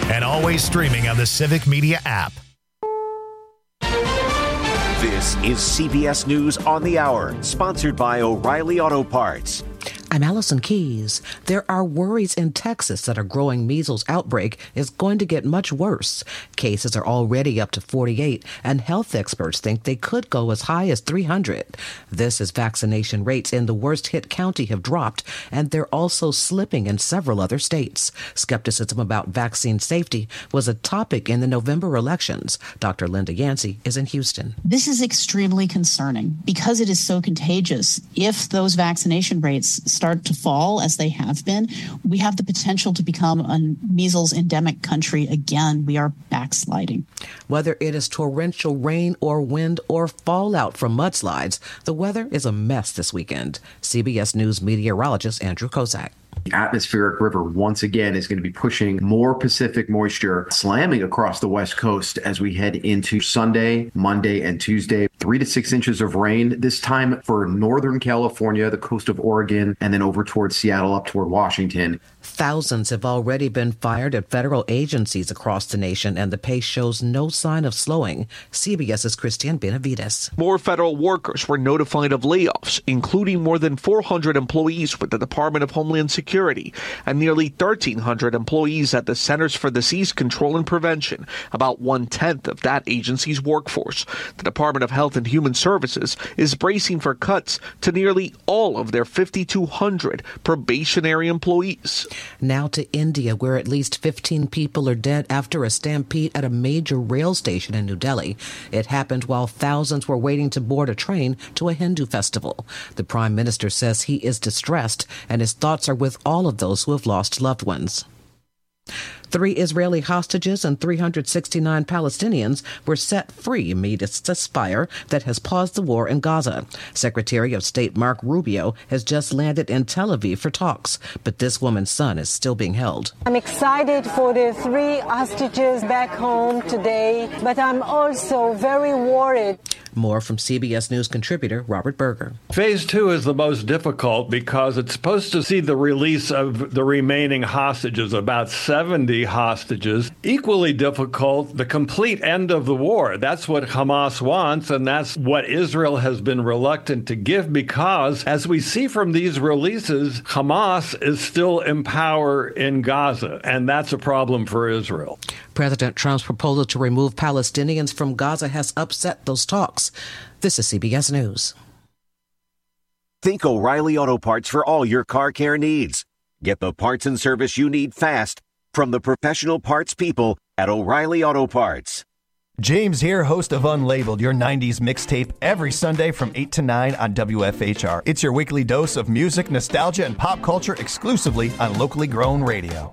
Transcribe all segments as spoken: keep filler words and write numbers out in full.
and always streaming on the Civic Media app. This is C B S News on the Hour, sponsored by O'Reilly Auto Parts. I'm Allison Keys. There are worries in Texas that a growing measles outbreak is going to get much worse. Cases are already up to forty-eight, and health experts think they could go as high as three hundred. This as vaccination rates in the worst-hit county have dropped, and they're also slipping in several other states. Skepticism about vaccine safety was a topic in the November elections. Doctor Linda Yancey is in Houston. This is extremely concerning because it is so contagious. If those vaccination rates start to fall, as they have been, we have the potential to become a measles endemic country again. We are backsliding. Whether it is torrential rain or wind or fallout from mudslides, the weather is a mess this weekend. C B S News meteorologist Andrew Kozak. The atmospheric river once again is going to be pushing more Pacific moisture, slamming across the West Coast as we head into Sunday, Monday, and Tuesday. Three to six inches of rain, this time for Northern California, the coast of Oregon, and then over towards Seattle, up toward Washington. Thousands have already been fired at federal agencies across the nation, and the pace shows no sign of slowing. CBS's Christian Benavides. More federal workers were notified of layoffs, including more than four hundred employees with the Department of Homeland Security and nearly thirteen hundred employees at the Centers for Disease Control and Prevention, about one-tenth of that agency's workforce. The Department of Health and Human Services is bracing for cuts to nearly all of their five thousand two hundred probationary employees. Now to India, where at least fifteen people are dead after a stampede at a major rail station in New Delhi. It happened while thousands were waiting to board a train to a Hindu festival. The Prime Minister says he is distressed, and his thoughts are with all of those who have lost loved ones. Three Israeli hostages and three hundred sixty-nine Palestinians were set free amid a ceasefire that has paused the war in Gaza. Secretary of State Mark Rubio has just landed in Tel Aviv for talks, but this woman's son is still being held. I'm excited for the three hostages back home today, but I'm also very worried. More from C B S News contributor Robert Berger. Phase two is the most difficult because it's supposed to see the release of the remaining hostages, about seventy hostages. Equally difficult, the complete end of the war. That's what Hamas wants, and that's what Israel has been reluctant to give because, as we see from these releases, Hamas is still in power in Gaza, and that's a problem for Israel. President Trump's proposal to remove Palestinians from Gaza has upset those talks. This is C B S News. Think O'Reilly Auto Parts for all your car care needs. Get the parts and service you need fast from the professional parts people at O'Reilly Auto Parts. James here, host of Unlabeled, your nineties mixtape, every Sunday from eight to nine on W F H R. It's your weekly dose of music, nostalgia, and pop culture exclusively on locally grown radio.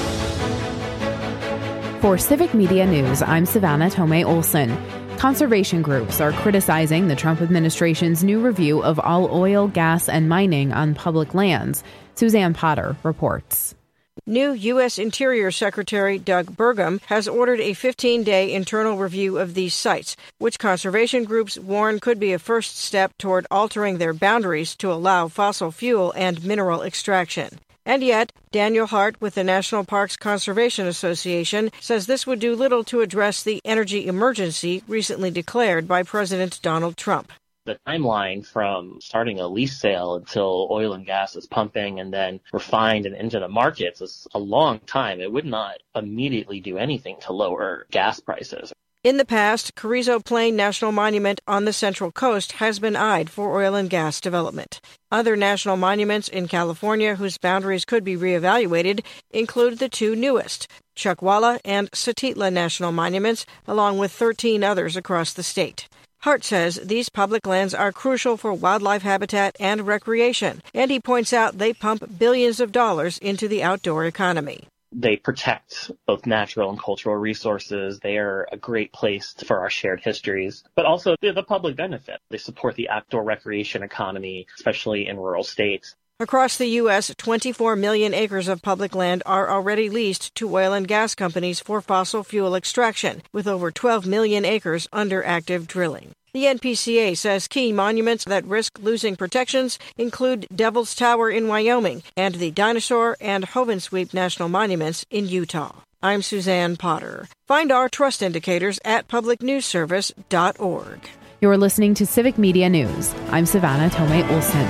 For Civic Media News, I'm Savannah Tomei Olson. Conservation groups are criticizing the Trump administration's new review of all oil, gas, and mining on public lands. Suzanne Potter reports. New U S. Interior Secretary Doug Burgum has ordered a fifteen-day internal review of these sites, which conservation groups warn could be a first step toward altering their boundaries to allow fossil fuel and mineral extraction. And yet, Daniel Hart with the National Parks Conservation Association says this would do little to address the energy emergency recently declared by President Donald Trump. The timeline from starting a lease sale until oil and gas is pumping and then refined and into the markets is a long time. It would not immediately do anything to lower gas prices. In the past, Carrizo Plain National Monument on the Central Coast has been eyed for oil and gas development. Other national monuments in California whose boundaries could be reevaluated include the two newest, Chuckwalla and Satitla National Monuments, along with thirteen others across the state. Hart says these public lands are crucial for wildlife habitat and recreation, and he points out they pump billions of dollars into the outdoor economy. They protect both natural and cultural resources. They are a great place for our shared histories, but also the public benefit. They support the outdoor recreation economy, especially in rural states. Across the U S, twenty-four million acres of public land are already leased to oil and gas companies for fossil fuel extraction, with over twelve million acres under active drilling. The N P C A says key monuments that risk losing protections include Devil's Tower in Wyoming and the Dinosaur and Hovensweep National Monuments in Utah. I'm Suzanne Potter. Find our trust indicators at public news service dot org. You're listening to Civic Media News. I'm Savannah Tomei Olson.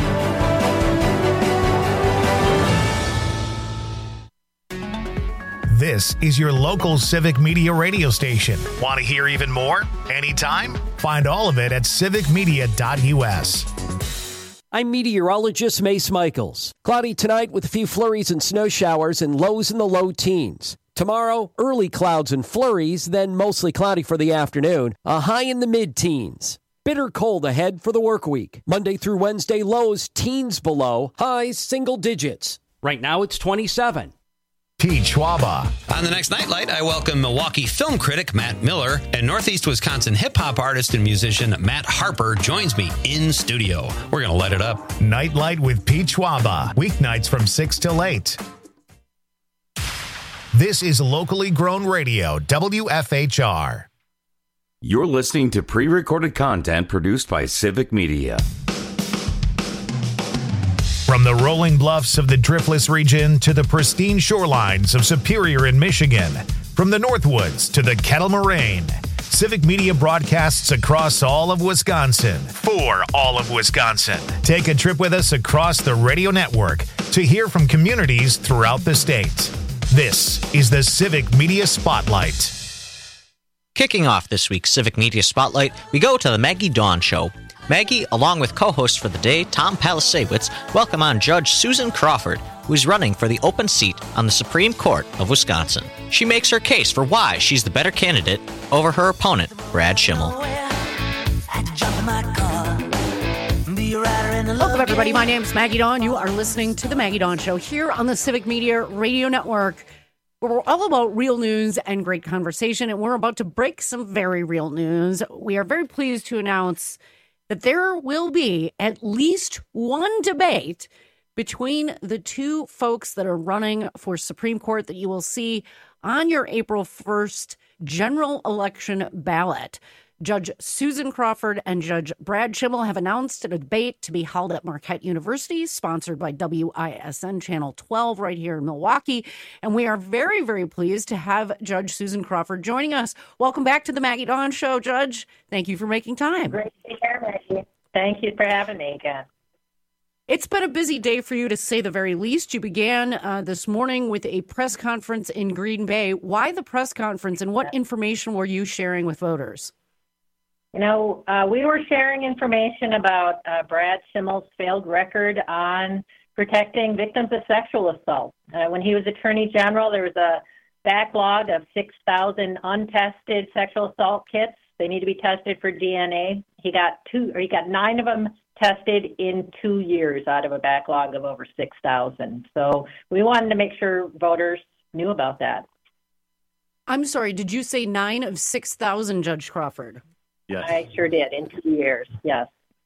This is your local Civic Media radio station. Want to hear even more? Anytime? Find all of it at civic media dot u s. I'm meteorologist Mace Michaels. Cloudy tonight with a few flurries and snow showers and lows in the low teens. Tomorrow, early clouds and flurries, then mostly cloudy for the afternoon. A high in the mid-teens. Bitter cold ahead for the work week. Monday through Wednesday, lows teens below, highs single digits. Right now it's twenty-seven. Pete Schwaba. On the next Nightlight, I welcome Milwaukee film critic Matt Miller, and Northeast Wisconsin hip-hop artist and musician Matt Harper joins me in studio. We're going to light it up. Nightlight with Pete Schwaba. Weeknights from six till eight. This is locally grown radio, W F H R. You're listening to pre-recorded content produced by Civic Media. From the rolling bluffs of the Driftless region to the pristine shorelines of Superior in Michigan, from the Northwoods to the Kettle Moraine, Civic Media broadcasts across all of Wisconsin for all of Wisconsin. Take a trip with us across the radio network to hear from communities throughout the state. This is the Civic Media Spotlight. Kicking off this week's Civic Media Spotlight, we go to the Maggie Dawn Show. Maggie, along with co-host for the day, Tom Palisewicz, welcome on Judge Susan Crawford, who is running for the open seat on the Supreme Court of Wisconsin. She makes her case for why she's the better candidate over her opponent, Brad Schimmel. Welcome, everybody. My name's Maggie Dawn. You are listening to The Maggie Dawn Show here on the Civic Media Radio Network, where we're all about real news and great conversation, and we're about to break some very real news. We are very pleased to announce that there will be at least one debate between the two folks that are running for Supreme Court that you will see on your April first general election ballot. Judge Susan Crawford and Judge Brad Schimmel have announced a debate to be held at Marquette University, sponsored by W I S N Channel twelve right here in Milwaukee. And we are very, very pleased to have Judge Susan Crawford joining us. Welcome back to the Maggie Dawn Show, Judge. Thank you for making time. Great to hear, Maggie. Thank you for having me again. It's been a busy day for you, to say the very least. You began uh, this morning with a press conference in Green Bay. Why the press conference, and what information were you sharing with voters? You know, uh, we were sharing information about uh, Brad Schimmel's failed record on protecting victims of sexual assault. Uh, when he was Attorney General, there was a backlog of six thousand untested sexual assault kits. They need to be tested for D N A. He got two, or he got nine of them tested in two years out of a backlog of over six thousand. So we wanted to make sure voters knew about that. I'm sorry, did you say nine of six thousand, Judge Crawford? Yes. I sure did, in two years, yes.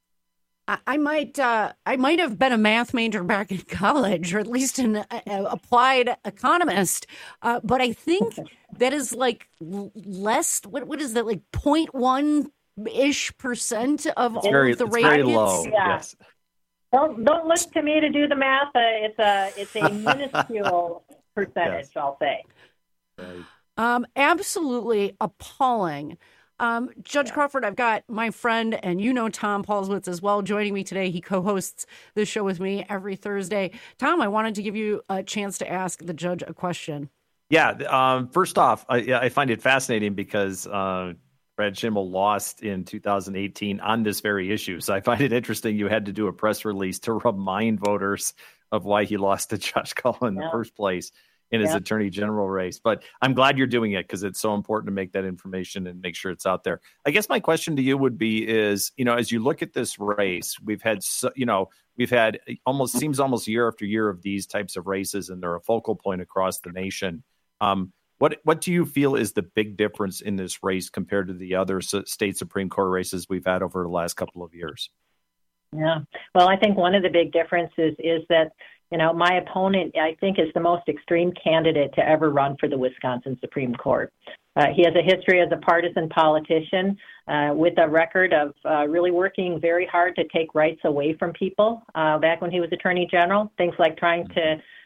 I, I might uh, I might have been a math major back in college, or at least an uh, applied economist, uh, but I think that is like less, what what is that, like zero point one-ish percent of all very, of the it's rankings? Very low, yeah. yes. Don't, don't look to me to do the math. Uh, it's a, it's a minuscule percentage, yes. I'll say. Right. Um, absolutely appalling. Um, Judge Crawford, I've got my friend, and you know Tom Palisewicz as well, joining me today. He co-hosts this show with me every Thursday. Tom, I wanted to give you a chance to ask the judge a question. Yeah, um, first off, I, I find it fascinating because uh, Brad Schimmel lost in two thousand eighteen on this very issue. So I find it interesting you had to do a press release to remind voters of why he lost to Josh Cullen in yeah. the first place in his yeah. attorney general race. But I'm glad you're doing it because it's so important to make that information and make sure it's out there. I guess my question to you would be is, you know, as you look at this race, we've had, so, you know, we've had almost seems almost year after year of these types of races, and they're a focal point across the nation. Um, what what do you feel is the big difference in this race compared to the other state Supreme Court races we've had over the last couple of years? Yeah, well, I think one of the big differences is that, you know, my opponent, I think, is the most extreme candidate to ever run for the Wisconsin Supreme Court. Uh, he has a history as a partisan politician uh, with a record of uh, really working very hard to take rights away from people. Uh, back when he was Attorney General, things like trying to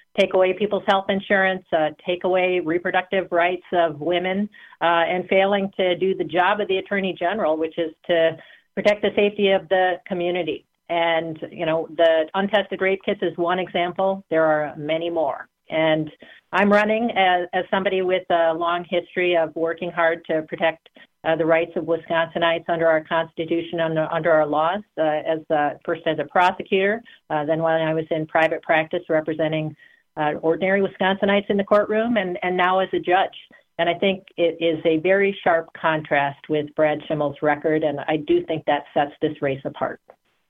take away people's health insurance, uh, take away reproductive rights of women, uh, and failing to do the job of the Attorney General, which is to protect the safety of the community. And, you know, the untested rape kits is one example. There are many more. And I'm running as, as somebody with a long history of working hard to protect uh, the rights of Wisconsinites under our Constitution, under, under our laws, uh, as uh, first as a prosecutor, uh, then when I was in private practice representing uh, ordinary Wisconsinites in the courtroom, and, and now as a judge. And I think it is a very sharp contrast with Brad Schimmel's record, and I do think that sets this race apart.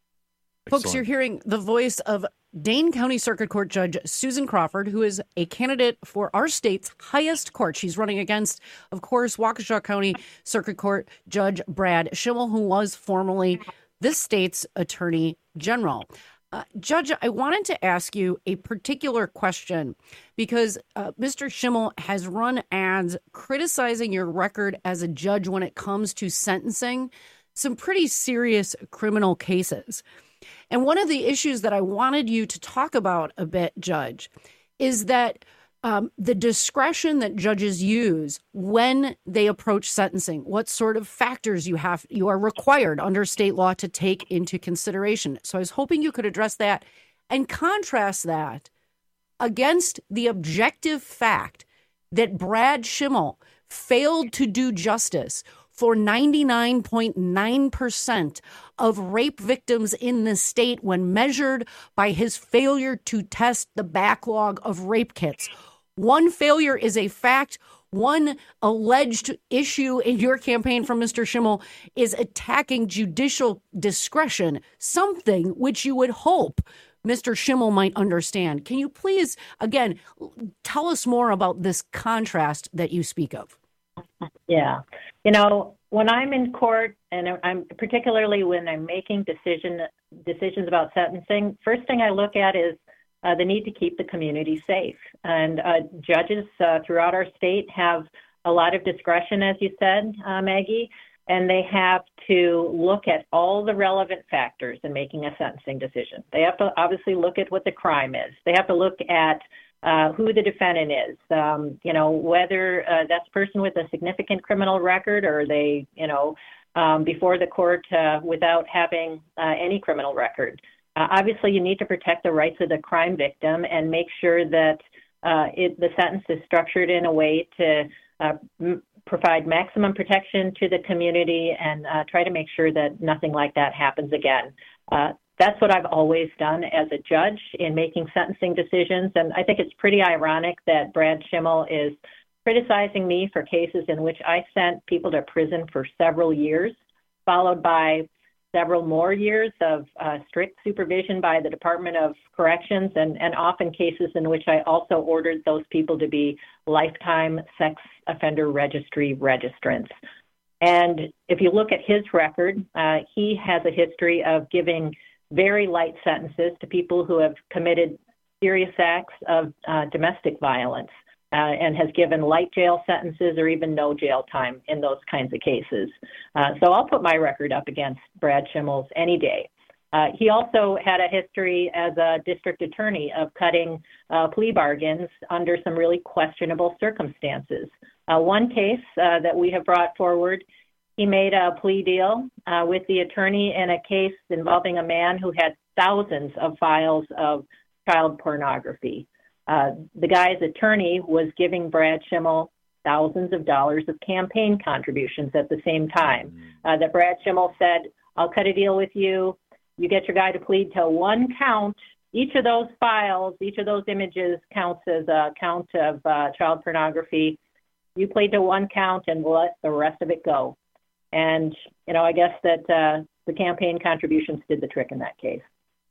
Folks, Excellent. you're hearing the voice of Dane County Circuit Court Judge Susan Crawford, who is a candidate for our state's highest court. She's running against, of course, Waukesha County Circuit Court Judge Brad Schimmel, who was formerly this state's Attorney General. Uh, Judge, I wanted to ask you a particular question because uh, Mister Schimmel has run ads criticizing your record as a judge when it comes to sentencing some pretty serious criminal cases. And one of the issues that I wanted you to talk about a bit, Judge, is that um, the discretion that judges use when they approach sentencing, what sort of factors you have, you are required under state law to take into consideration. So I was hoping you could address that and contrast that against the objective fact that Brad Schimmel failed to do justice for ninety-nine point nine percent of rape victims in the state when measured by his failure to test the backlog of rape kits. One failure is a fact. One alleged issue in your campaign from Mister Schimmel is attacking judicial discretion, something which you would hope Mister Schimmel might understand. Can you please, again, tell us more about this contrast that you speak of? Yeah. You know, when I'm in court, and I'm particularly when I'm making decision decisions about sentencing, first thing I look at is uh, the need to keep the community safe. And uh, judges uh, throughout our state have a lot of discretion, as you said, uh, Maggie, and they have to look at all the relevant factors in making a sentencing decision. They have to obviously look at what the crime is. They have to look at Uh, who the defendant is, um, you know, whether uh, that's a person with a significant criminal record or they, you know, um, before the court uh, without having uh, any criminal record. Uh, obviously, you need to protect the rights of the crime victim and make sure that uh, it, the sentence is structured in a way to uh, m- provide maximum protection to the community and uh, try to make sure that nothing like that happens again. Uh, That's what I've always done as a judge in making sentencing decisions. And I think it's pretty ironic that Brad Schimmel is criticizing me for cases in which I sent people to prison for several years, followed by several more years of uh, strict supervision by the Department of Corrections, and, and often cases in which I also ordered those people to be lifetime sex offender registry registrants. And if you look at his record, uh, he has a history of giving very light sentences to people who have committed serious acts of uh, domestic violence uh, and has given light jail sentences or even no jail time in those kinds of cases. Uh, so I'll put my record up against Brad Schimmel's any day. Uh, he also had a history as a district attorney of cutting uh, plea bargains under some really questionable circumstances. Uh, one case uh, that we have brought forward, he made a plea deal uh, with the attorney in a case involving a man who had thousands of files of child pornography. Uh, the guy's attorney was giving Brad Schimmel thousands of dollars of campaign contributions at the same time. Uh, that Brad Schimmel said, I'll cut a deal with you. You get your guy to plead to one count. Each of those files, each of those images counts as a count of uh, child pornography. You plead to one count and we'll let the rest of it go. And, you know, I guess that uh, the campaign contributions did the trick in that case.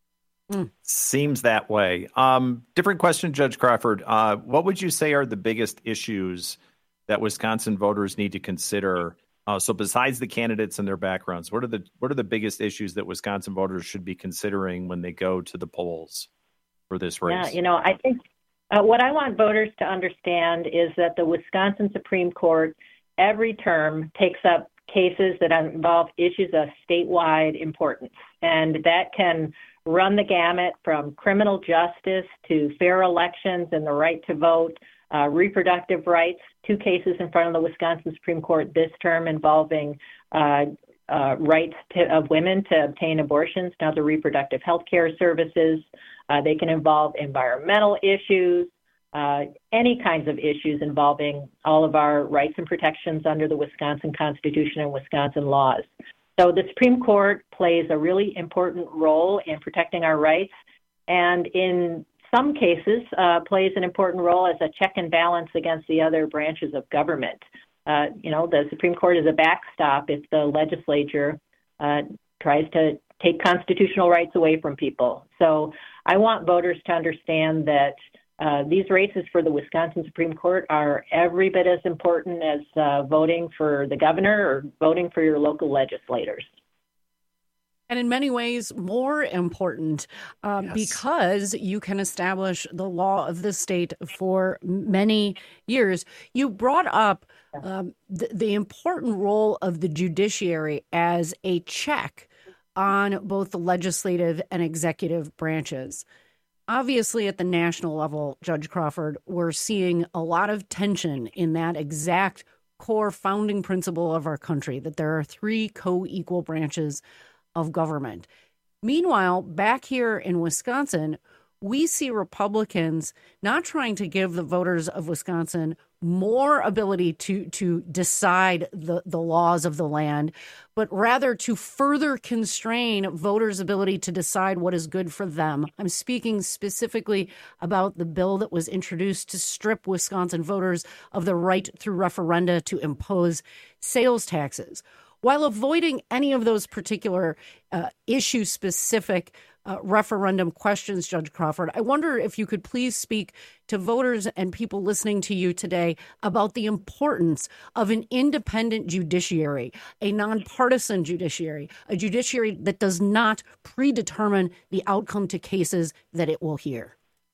Mm. Seems that way. Um, different question, Judge Crawford. Uh, what would you say are the biggest issues that Wisconsin voters need to consider? Uh, so besides the candidates and their backgrounds, what are the what are the biggest issues that Wisconsin voters should be considering when they go to the polls for this race? Yeah, you know, I think uh, what I want voters to understand is that the Wisconsin Supreme Court every term takes up cases that involve issues of statewide importance, and that can run the gamut from criminal justice to fair elections and the right to vote, uh, reproductive rights. Two cases in front of the Wisconsin Supreme Court this term involving uh, uh, rights to, of women to obtain abortions, now the reproductive health care services. Uh, they can involve environmental issues, uh, any kinds of issues involving all of our rights and protections under the Wisconsin Constitution and Wisconsin laws. So the Supreme Court plays a really important role in protecting our rights, and in some cases uh, plays an important role as a check and balance against the other branches of government. Uh, you know, the Supreme Court is a backstop if the legislature uh, tries to take constitutional rights away from people. So I want voters to understand that uh, these races for the Wisconsin Supreme Court are every bit as important as uh, voting for the governor or voting for your local legislators. And in many ways, more important uh, yes. because you can establish the law of the state for many years. You brought up um, the, the important role of the judiciary as a check on both the legislative and executive branches. Obviously, at the national level, Judge Crawford, we're seeing a lot of tension in that exact core founding principle of our country, that there are three co-equal branches of government. Meanwhile, back here in Wisconsin, we see Republicans not trying to give the voters of Wisconsin more ability to to decide the, the laws of the land, but rather to further constrain voters' ability to decide what is good for them. I'm speaking specifically about the bill that was introduced to strip Wisconsin voters of the right through referenda to impose sales taxes. While avoiding any of those particular uh, issue-specific uh, referendum questions, Judge Crawford, I wonder if you could please speak to voters and people listening to you today about the importance of an independent judiciary, a nonpartisan judiciary, a judiciary that does not predetermine the outcome to cases that it will hear.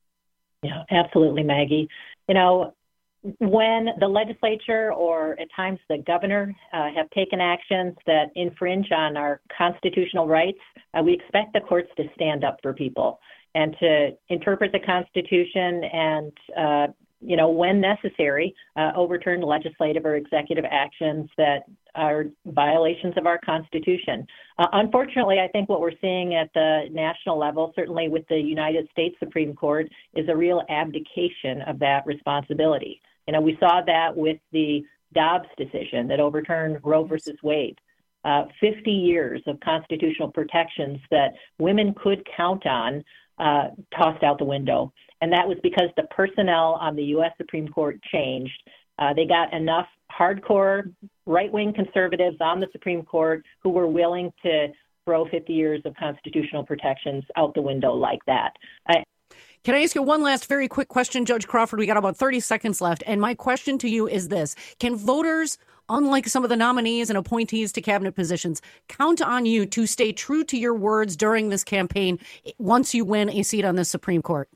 Yeah, absolutely, Maggie. You know, when the legislature or at times the governor uh, have taken actions that infringe on our constitutional rights, uh, we expect the courts to stand up for people and to interpret the Constitution and, uh, you know, when necessary, uh, overturn legislative or executive actions that are violations of our Constitution. Uh, unfortunately, I think what we're seeing at the national level, certainly with the United States Supreme Court, is a real abdication of that responsibility. You know, we saw that with the Dobbs decision that overturned Roe versus Wade. Uh, fifty years of constitutional protections that women could count on uh, tossed out the window. And that was because the personnel on the U S Supreme Court changed. Uh, they got enough hardcore right-wing conservatives on the Supreme Court who were willing to throw fifty years of constitutional protections out the window like that. I, Can I ask you one last very quick question, Judge Crawford? We got about thirty seconds left. And my question to you is this. Can voters, unlike some of the nominees and appointees to cabinet positions, count on you to stay true to your words during this campaign once you win a seat on the Supreme Court?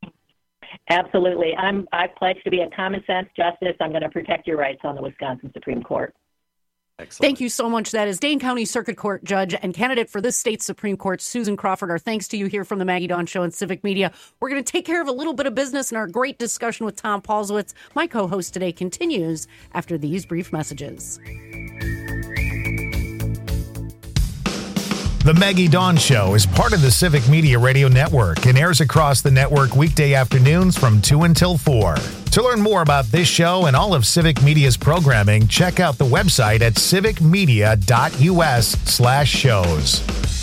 Absolutely. I'm, I pledge to be a common sense justice. I'm going to protect your rights on the Wisconsin Supreme Court. Excellent. Thank you so much. That is Dane County Circuit Court Judge and candidate for this state's Supreme Court, Susan Crawford. Our thanks to you here from the Maggie Dawn Show and Civic Media. We're going to take care of a little bit of business, and our great discussion with Tom Paulsowitz, my co-host today, continues after these brief messages. The Maggie Dawn Show is part of the Civic Media Radio Network and airs across the network weekday afternoons from two until four. To learn more about this show and all of Civic Media's programming, check out the website at civicmedia.us slash shows.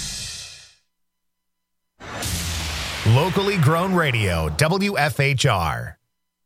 Locally grown radio, W F H R.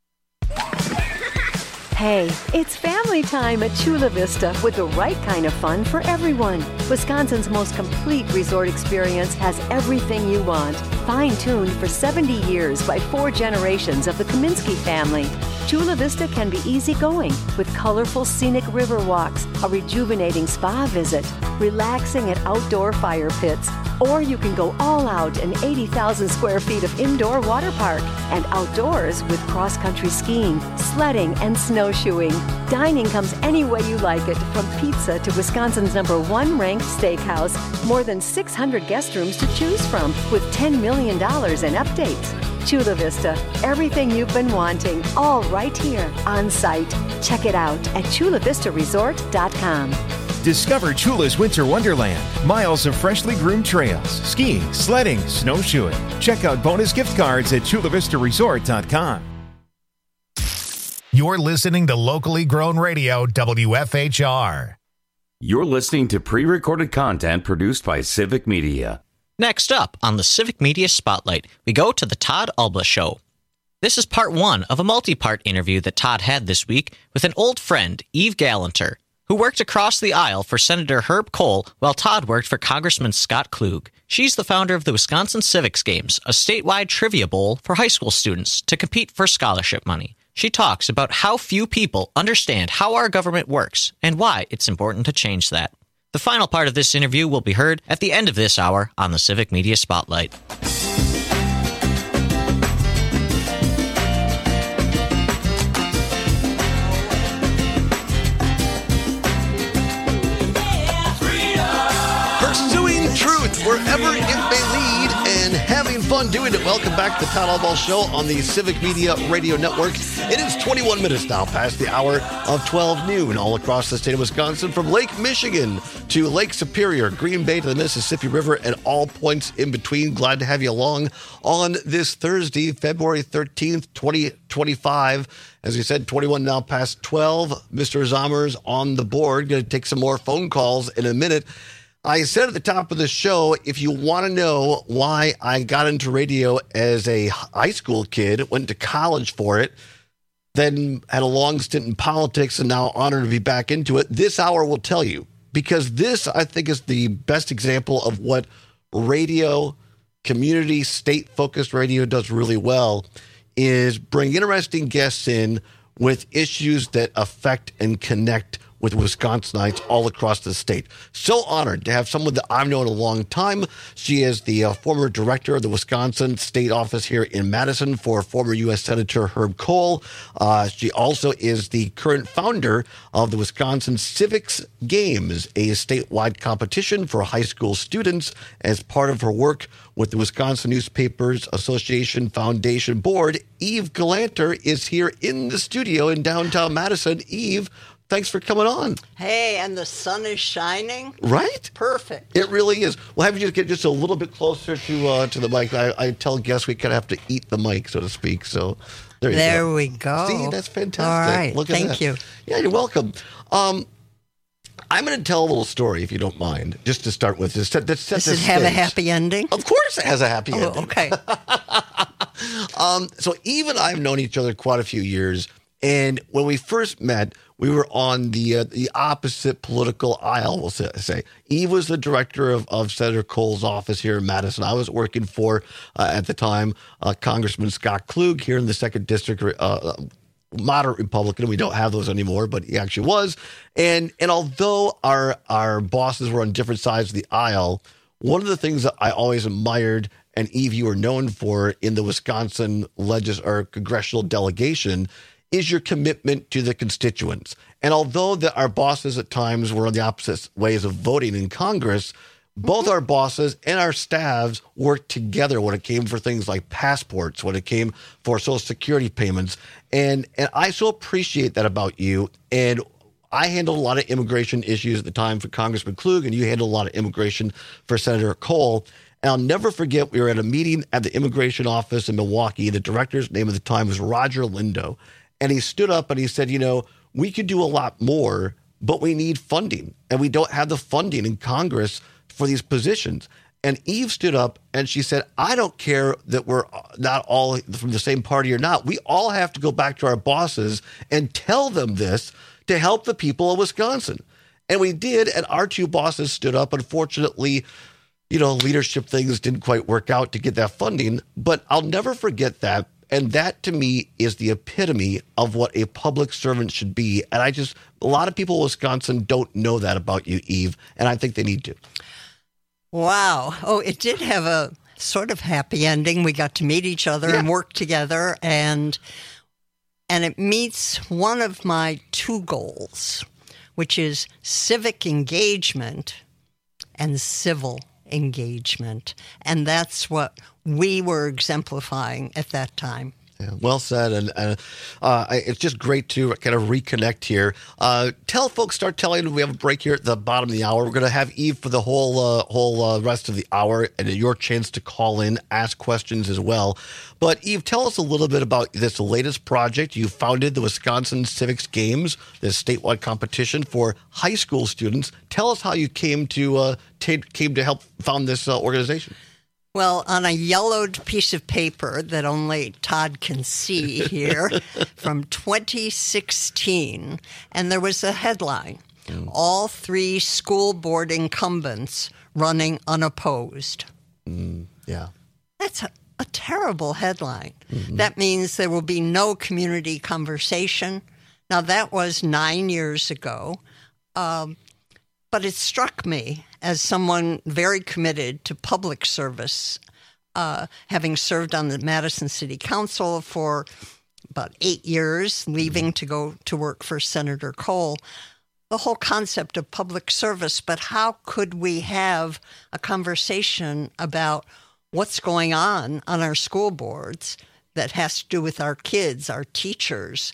Hey, it's family time at Chula Vista with the right kind of fun for everyone. Wisconsin's most complete resort experience has everything you want. Fine-tuned for seventy years by four generations of the Kaminsky family. Chula Vista can be easygoing with colorful scenic river walks, a rejuvenating spa visit, relaxing at outdoor fire pits, or you can go all out in eighty thousand square feet of indoor water park and outdoors with cross-country skiing, sledding, and snowshoeing. Dining comes any way you like it, from pizza to Wisconsin's number one ranked steakhouse. More than six hundred guest rooms to choose from with ten million dollars in updates. Chula Vista, everything you've been wanting, all right here on site. Check it out at chula vista resort dot com. Discover Chula's Winter Wonderland. Miles of freshly groomed trails, skiing, sledding, snowshoeing. Check out bonus gift cards at chula vista resort dot com. You're listening to locally grown radio, W F H R. You're listening to pre-recorded content produced by Civic Media. Next up on the Civic Media Spotlight, we go to the Todd Alba Show. This is part one of a multi-part interview that Todd had this week with an old friend, Eve Gallanter, who worked across the aisle for Senator Herb Kohl while Todd worked for Congressman Scott Klug. She's the founder of the Wisconsin Civics Games, a statewide trivia bowl for high school students to compete for scholarship money. She talks about how few people understand how our government works and why it's important to change that. The final part of this interview will be heard at the end of this hour on the Civic Media Spotlight. Pursuing truth wherever it may lead and having fun doing it. Welcome back to the Todd Alba Show on the Civic Media Radio Network. It is twenty-one minutes now past the hour of twelve noon all across the state of Wisconsin, from Lake Michigan to Lake Superior, Green Bay to the Mississippi River, and all points in between. Glad to have you along on this Thursday, February thirteenth, twenty twenty-five. As we said, twenty-one now past twelve. Mister Zommer's on the board. Going to take some more phone calls in a minute. I said at the top of the show, if you want to know why I got into radio as a high school kid, went to college for it, then had a long stint in politics and now honored to be back into it, this hour will tell you. Because this, I think, is the best example of what radio, community, state-focused radio does really well, is bring interesting guests in with issues that affect and connect with Wisconsinites all across the state. So honored to have someone that I've known a long time. She is the uh, former director of the Wisconsin State Office here in Madison for former U S Senator Herb Kohl. Uh, she also is the current founder of the Wisconsin Civics Games, a statewide competition for high school students, as part of her work with the Wisconsin Newspapers Association Foundation Board. Eve Gallanter is here in the studio in downtown Madison. Eve, thanks for coming on. Hey, and the sun is shining. Right? Perfect. It really is. We'll have you just get just a little bit closer to uh, to the mic. I, I tell guests we kind of have to eat the mic, so to speak. So there you there go. There we go. See, that's fantastic. All right. Look at Thank that. you. Yeah, you're welcome. Um, I'm going to tell a little story, if you don't mind, just to start with. Just to, to set Does it have a happy ending? Of course it has a happy oh, ending. Okay. um, so Eve and I have known each other quite a few years. And when we first met, we were on the uh, the opposite political aisle, we'll say. Eve was the director of, of Senator Kohl's office here in Madison. I was working for, uh, at the time, uh, Congressman Scott Klug here in the second District, uh, moderate Republican. We don't have those anymore, but he actually was. And and although our our bosses were on different sides of the aisle, one of the things that I always admired, and Eve, you were known for in the Wisconsin legis- or congressional delegation, is your commitment to the constituents. And although the, our bosses at times were on the opposite ways of voting in Congress, both our bosses and our staffs worked together when it came for things like passports, when it came for Social Security payments. And, and I so appreciate that about you. And I handled a lot of immigration issues at the time for Congressman Klug, and you handled a lot of immigration for Senator Kohl. And I'll never forget, we were at a meeting at the immigration office in Milwaukee. The director's name at the time was Roger Lindo. And he stood up and he said, you know, we could do a lot more, but we need funding. And we don't have the funding in Congress for these positions. And Eve stood up and she said, I don't care that we're not all from the same party or not. We all have to go back to our bosses and tell them this to help the people of Wisconsin. And we did. And our two bosses stood up. Unfortunately, you know, leadership things didn't quite work out to get that funding. But I'll never forget that. And that, to me, is the epitome of what a public servant should be. And I just, a lot of people in Wisconsin don't know that about you, Eve, and I think they need to. Wow. Oh, it did have a sort of happy ending. We got to meet each other yeah. and work together, and and it meets one of my two goals, which is civic engagement and civil engagement. And that's what we were exemplifying at that time. Yeah, well said, and uh, uh, it's just great to kind of reconnect here. Uh, tell folks, start telling. We have a break here at the bottom of the hour. We're going to have Eve for the whole uh, whole uh, rest of the hour, and your chance to call in, ask questions as well. But Eve, tell us a little bit about this latest project. You founded the Wisconsin Civics Games, this statewide competition for high school students. Tell us how you came to uh, t- came to help found this uh, organization. Well, on a yellowed piece of paper that only Todd can see here from twenty sixteen, and there was a headline, mm. all three school board incumbents running unopposed. Mm, yeah. That's a, a terrible headline. Mm-hmm. That means there will be no community conversation. Now, that was nine years ago. Um, But it struck me as someone very committed to public service, uh, having served on the Madison City Council for about eight years, leaving to go to work for Senator Cole, the whole concept of public service. But how could we have a conversation about what's going on on our school boards that has to do with our kids, our teachers,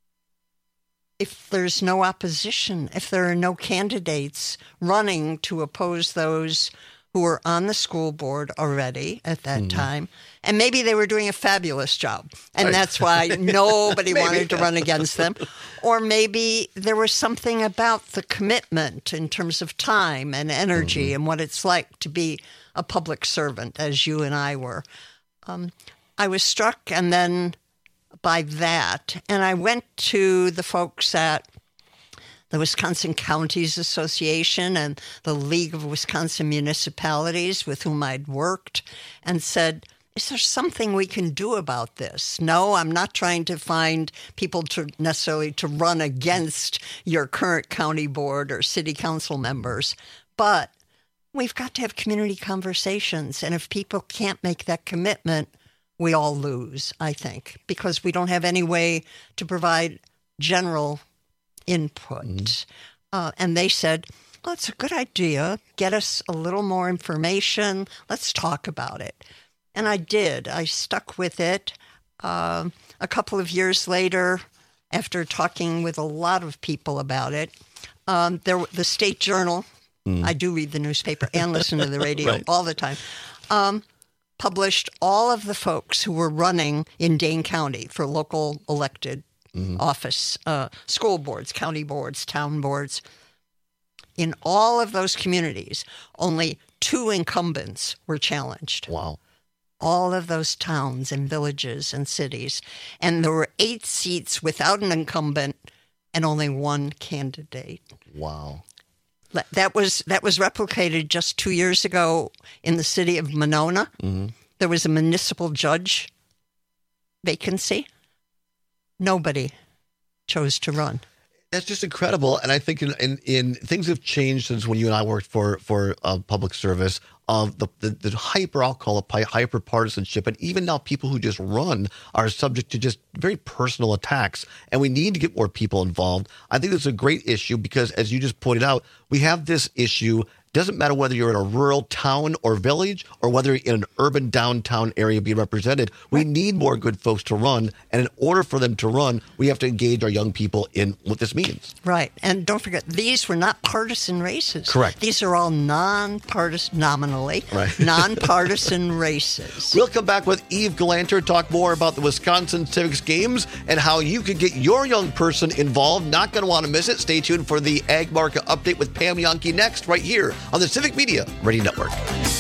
if there's no opposition, if there are no candidates running to oppose those who were on the school board already at that mm. time, and maybe they were doing a fabulous job, and right. that's why nobody wanted to run against them, or maybe there was something about the commitment in terms of time and energy mm-hmm. and what it's like to be a public servant, as you and I were. Um, I was struck, and then by that. And I went to the folks at the Wisconsin Counties Association and the League of Wisconsin Municipalities with whom I'd worked and said, is there something we can do about this? No, I'm not trying to find people to necessarily to run against your current county board or city council members, but we've got to have community conversations. And if people can't make that commitment, we all lose, I think, because we don't have any way to provide general input. Mm. Uh, and they said, well, it's a good idea. Get us a little more information. Let's talk about it. And I did. I stuck with it. Uh, a couple of years later, after talking with a lot of people about it, um, there the State Journal, mm. I do read the newspaper and listen to the radio right. all the time, um, published all of the folks who were running in Dane County for local elected mm-hmm. office, uh, school boards, county boards, town boards. In all of those communities, only two incumbents were challenged. Wow. All of those towns and villages and cities. And there were eight seats without an incumbent and only one candidate. Wow. That was that was replicated just two years ago in the city of Monona. Mm-hmm. There was a municipal judge vacancy. Nobody chose to run. That's just incredible. And I think in, in, in things have changed since when you and I worked for, for uh, public service. Of uh, the, the, the hyper, I'll call it hyper partisanship. And even now people who just run are subject to just very personal attacks. And we need to get more people involved. I think it's a great issue because, as you just pointed out, we have this issue. Doesn't matter whether you're in a rural town or village or whether you're in an urban downtown area being represented. We need more good folks to run. And in order for them to run, we have to engage our young people in what this means. Right. And don't forget, these were not partisan races. Correct. These are all non-partisan, nominally, right. non-partisan races. We'll come back with Eve Galanter, talk more about the Wisconsin Civics Games and how you can get your young person involved. Not going to want to miss it. Stay tuned for the Ag Market Update with Pam Jahnke next, right here on the Civic Media Radio Network.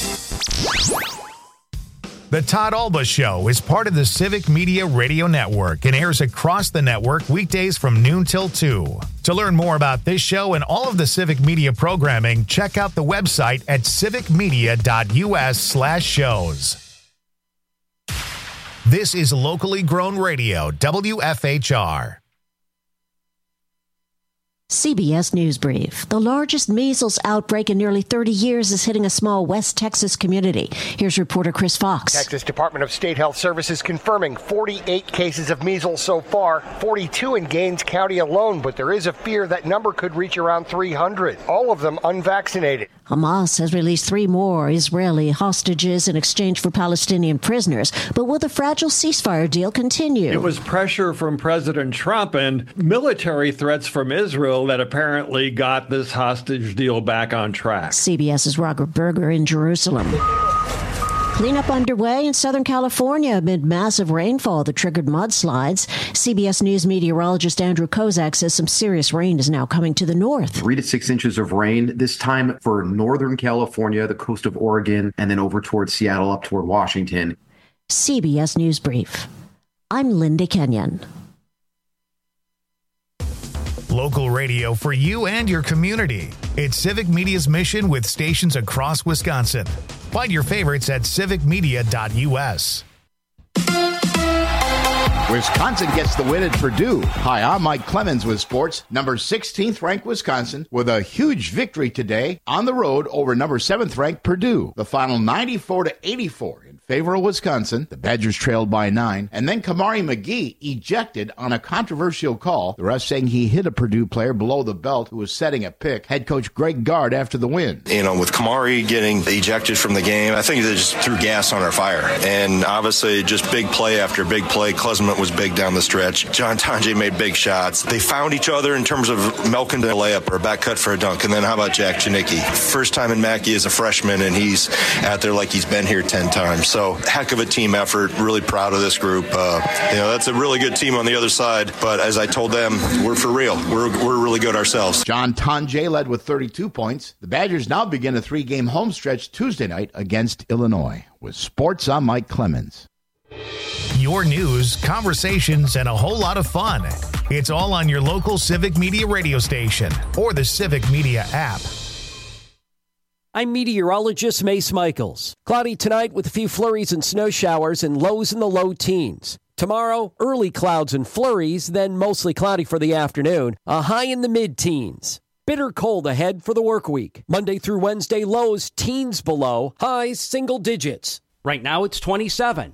The Todd Alba Show is part of the Civic Media Radio Network and airs across the network weekdays from noon till two. To learn more about this show and all of the Civic Media programming, check out the website at civicmedia.us slash shows. This is locally grown radio, W F H R. C B S News Brief. The largest measles outbreak in nearly thirty years is hitting a small West Texas community. Here's reporter Chris Fox. Texas Department of State Health Services confirming forty-eight cases of measles so far, forty-two in Gaines County alone, but there is a fear that number could reach around three hundred, all of them unvaccinated. Hamas has released three more Israeli hostages in exchange for Palestinian prisoners. But will the fragile ceasefire deal continue? It was pressure from President Trump and military threats from Israel that apparently got this hostage deal back on track. CBS's Robert Berger in Jerusalem. Cleanup underway in Southern California amid massive rainfall that triggered mudslides. C B S News meteorologist Andrew Kozak says some serious rain is now coming to the north. Three to six inches of rain, this time for Northern California, the coast of Oregon, and then over towards Seattle, up toward Washington. C B S News Brief. I'm Linda Kenyon. Local radio for you and your community. It's Civic Media's mission with stations across Wisconsin. Find your favorites at civic media dot U S. Wisconsin gets the win at Purdue. Hi, I'm Mike Clemens with sports. Number sixteenth ranked Wisconsin with a huge victory today on the road over number seventh ranked Purdue. The final ninety-four to eighty-four in favor of Wisconsin. The Badgers trailed by nine. And then Kamari McGee ejected on a controversial call. The ref saying he hit a Purdue player below the belt who was setting a pick. Head coach Greg Gard after the win. You know, with Kamari getting ejected from the game, I think they just threw gas on our fire. And obviously just big play after big play. Klesman was big down the stretch. John Tonje made big shots. They found each other in terms of milking a layup or a back cut for a dunk. And then how about Jack Janicki? First time in Mackey as a freshman, and he's out there like he's been here ten times. So heck of a team effort. Really proud of this group. Uh, you know, that's a really good team on the other side. But as I told them, we're for real. We're, we're really good ourselves. John Tonje led with thirty-two points. The Badgers now begin a three-game home stretch Tuesday night against Illinois. With sports, I'm Mike Clemens. Your news, conversations, and a whole lot of fun. It's all on your local Civic Media radio station or the Civic Media app. I'm meteorologist Mace Michaels. Cloudy tonight with a few flurries and snow showers and lows in the low teens. Tomorrow, early clouds and flurries, then mostly cloudy for the afternoon. A high in the mid-teens. Bitter cold ahead for the work week. Monday through Wednesday, lows teens below, highs single digits. Right now it's twenty-seven.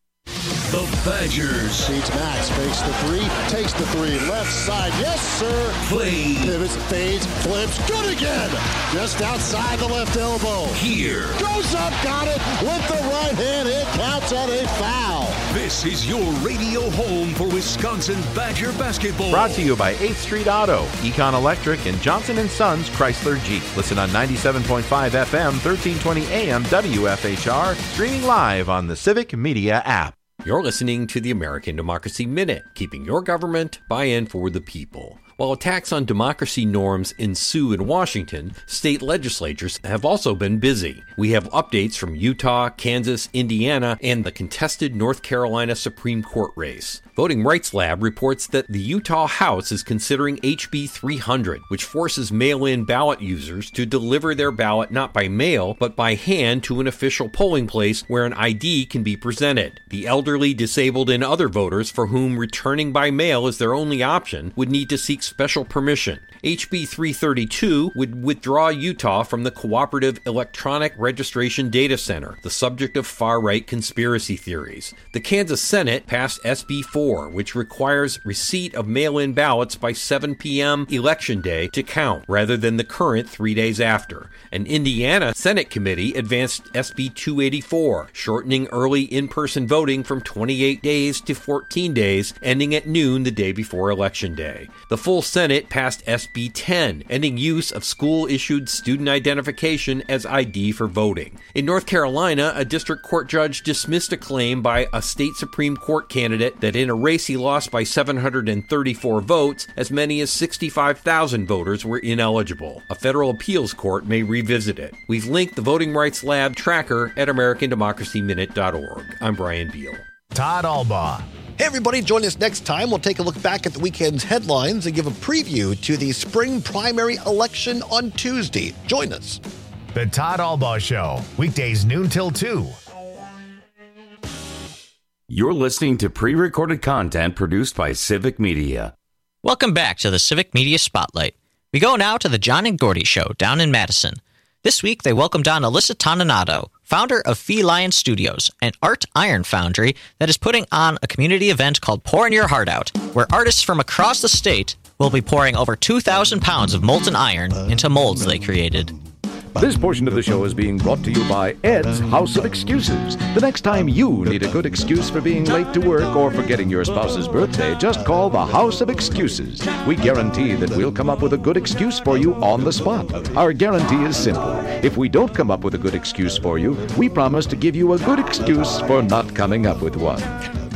The Badgers. Beats Max, fakes the three, takes the three, left side, yes sir. Play. Pivots, fades, flips, good again. Just outside the left elbow. Here. Goes up, got it, with the right hand, it counts at a foul. This is your radio home for Wisconsin Badger basketball. Brought to you by eighth Street Auto, Econ Electric, and Johnson and Sons Chrysler Jeep. Listen on ninety-seven point five F M, thirteen twenty A M W F H R, streaming live on the Civic Media app. You're listening to the American Democracy Minute, keeping your government by and for the people. While attacks on democracy norms ensue in Washington, state legislatures have also been busy. We have updates from Utah, Kansas, Indiana, and the contested North Carolina Supreme Court race. Voting Rights Lab reports that the Utah House is considering H B three hundred, which forces mail-in ballot users to deliver their ballot not by mail, but by hand to an official polling place where an I D can be presented. The elderly, disabled, and other voters for whom returning by mail is their only option would need to seek special permission. H B three thirty-two would withdraw Utah from the Cooperative Electronic Registration Data Center, the subject of far-right conspiracy theories. The Kansas Senate passed S B four, which requires receipt of mail-in ballots by seven p.m. Election Day to count, rather than the current three days after. An Indiana Senate committee advanced S B two eighty-four, shortening early in-person voting from twenty-eight days to fourteen days, ending at noon the day before Election Day. The full Senate passed S B ten, ending use of school-issued student identification as I D for voting. In North Carolina, a district court judge dismissed a claim by a state Supreme Court candidate that in a race he lost by seven hundred thirty-four votes, as many as sixty-five thousand voters were ineligible. A federal appeals court may revisit it. We've linked the Voting Rights Lab tracker at american democracy minute dot org. I'm Brian Beal. Todd Albaugh. Hey, everybody, join us next time. We'll take a look back at the weekend's headlines and give a preview to the spring primary election on Tuesday. Join us. The Todd Albaugh Show, weekdays noon till two. You're listening to pre-recorded content produced by Civic Media. Welcome back to the Civic Media Spotlight. We go now to the John and Gordy Show down in Madison. This week, they welcomed on Alyssa Toninato, founder of Feline Studios, an art iron foundry that is putting on a community event called Pouring Your Heart Out, where artists from across the state will be pouring over two thousand pounds of molten iron into molds they created. This portion of the show is being brought to you by Ed's House of Excuses. The next time you need a good excuse for being late to work or forgetting your spouse's birthday, just call the House of Excuses. We guarantee that we'll come up with a good excuse for you on the spot. Our guarantee is simple. If we don't come up with a good excuse for you, we promise to give you a good excuse for not coming up with one.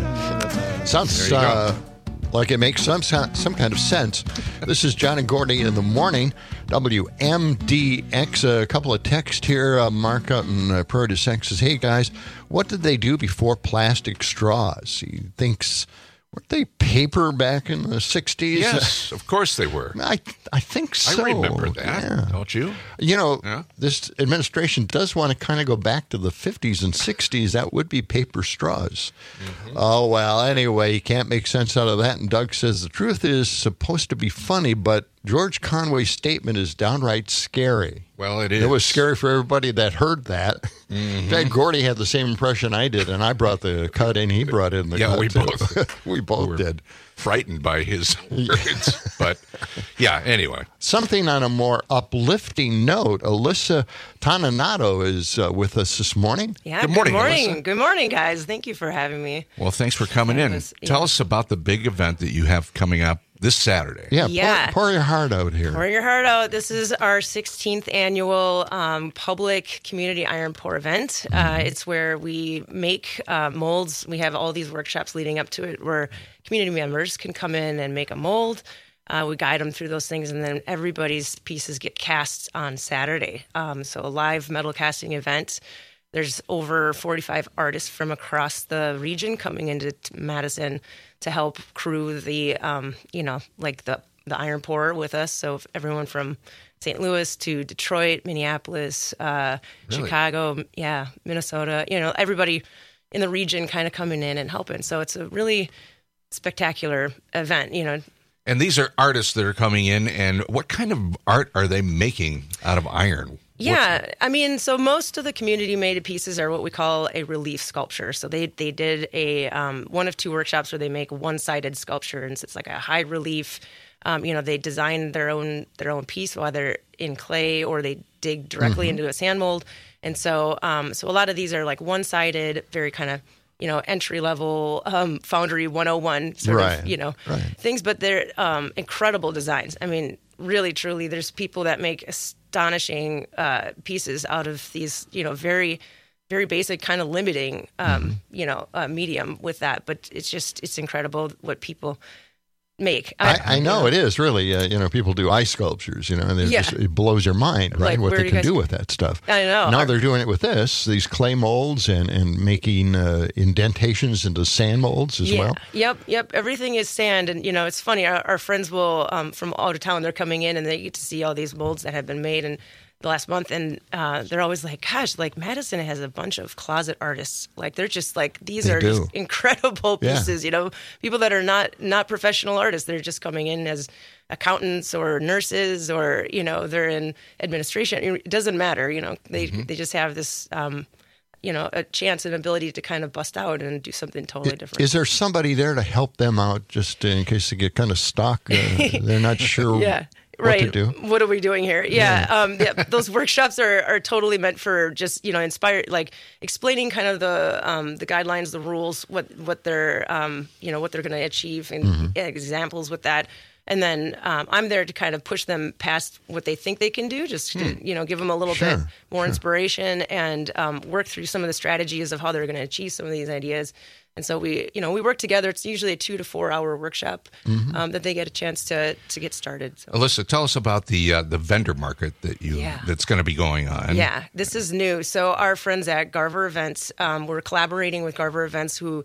Sounds uh, like it makes some some kind of sense. This is John and Gordy in the morning. W M D X, a couple of texts here. Uh, Mark out in uh, Prairie du Sac says, hey guys, what did they do before plastic straws? He thinks, weren't they paper back in the sixties? Yes, of course they were. I I think so. I remember that, yeah. Don't you? You know, yeah. This administration does want to kind of go back to the fifties and sixties. That would be paper straws. Mm-hmm. Oh, well, anyway, you can't make sense out of that. And Doug says, the truth is supposed to be funny, but George Conway's statement is downright scary. Well, it is. It was scary for everybody that heard that. Mm-hmm. In fact, Gordy had the same impression I did, and I brought the cut in. He brought in the yeah, cut. we too. both. we both we were did. Frightened by his words. But, yeah, anyway. Something on a more uplifting note, Alyssa Toninato is uh, with us this morning. Yeah, good morning, good morning. Alyssa. Good morning, guys. Thank you for having me. Well, thanks for coming in. Was, yeah. Tell us about the big event that you have coming up this Saturday. Yeah, yeah. Pour, pour your heart out here. Pour your heart out. This is our sixteenth annual um, public community iron pour event. Mm-hmm. Uh, it's where we make uh, molds. We have all these workshops leading up to it where community members can come in and make a mold. Uh, we guide them through those things, and then everybody's pieces get cast on Saturday. Um, so a live metal casting event. There's over forty-five artists from across the region coming into Madison to help crew the, um, you know, like the, the iron pour with us. So everyone from Saint Louis to Detroit, Minneapolis, uh, really? Chicago, yeah, Minnesota, you know, everybody in the region kind of coming in and helping. So it's a really spectacular event, you know. And these are artists that are coming in, and what kind of art are they making out of iron? Yeah, What's... I mean, so most of the community-made pieces are what we call a relief sculpture. So they they did a um, one of two workshops where they make one-sided sculpture, and so it's like a high relief. Um, you know, they design their own their own piece, whether in clay or they dig directly mm-hmm. into a sand mold. And so, um, so a lot of these are like one-sided, very kind of, you know, entry-level um, Foundry one oh one sort right. of, you know, right. things. But they're um, incredible designs. I mean, really, truly, there's people that make astonishing uh, pieces out of these, you know, very, very basic kind of limiting, um, mm-hmm. you know, uh, medium with that. But it's just, it's incredible what people make. I, I know you know. it is really, uh, you know, people do ice sculptures, you know, and yeah. just, it blows your mind, right? Like, what where they do can you guys... do with that stuff. I know. Now Our... they're doing it with this, these clay molds and, and making uh, indentations into sand molds as yeah. well. Yep, yep. Everything is sand. And, you know, it's funny. Our, our friends will, um, from out of town, they're coming in and they get to see all these molds that have been made and the last month, and uh, they're always like, gosh, like Madison has a bunch of closet artists. Like they're just like, these they are do. just incredible pieces, yeah. you know, people that are not not professional artists. They're just coming in as accountants or nurses or, you know, they're in administration. It doesn't matter, you know, they, mm-hmm. they just have this, um, you know, a chance and ability to kind of bust out and do something totally different. Is there somebody there to help them out just in case they get kind of stuck? Uh, they're not sure. yeah. What right. to do. What are we doing here? Yeah. yeah. Um, yeah those workshops are, are totally meant for just, you know, inspire, like explaining kind of the um, the guidelines, the rules, what what they're, um, you know, what they're going to achieve and mm-hmm. examples with that. And then um, I'm there to kind of push them past what they think they can do, just to, hmm. you know, give them a little sure. bit more sure. inspiration and um, work through some of the strategies of how they're going to achieve some of these ideas. And so we, you know, we work together. It's usually a two to four hour workshop mm-hmm. um, that they get a chance to to get started. So. Alyssa, tell us about the uh, the vendor market that you yeah. that's going to be going on. Yeah, this is new. So our friends at Garver Events, um, we're collaborating with Garver Events, who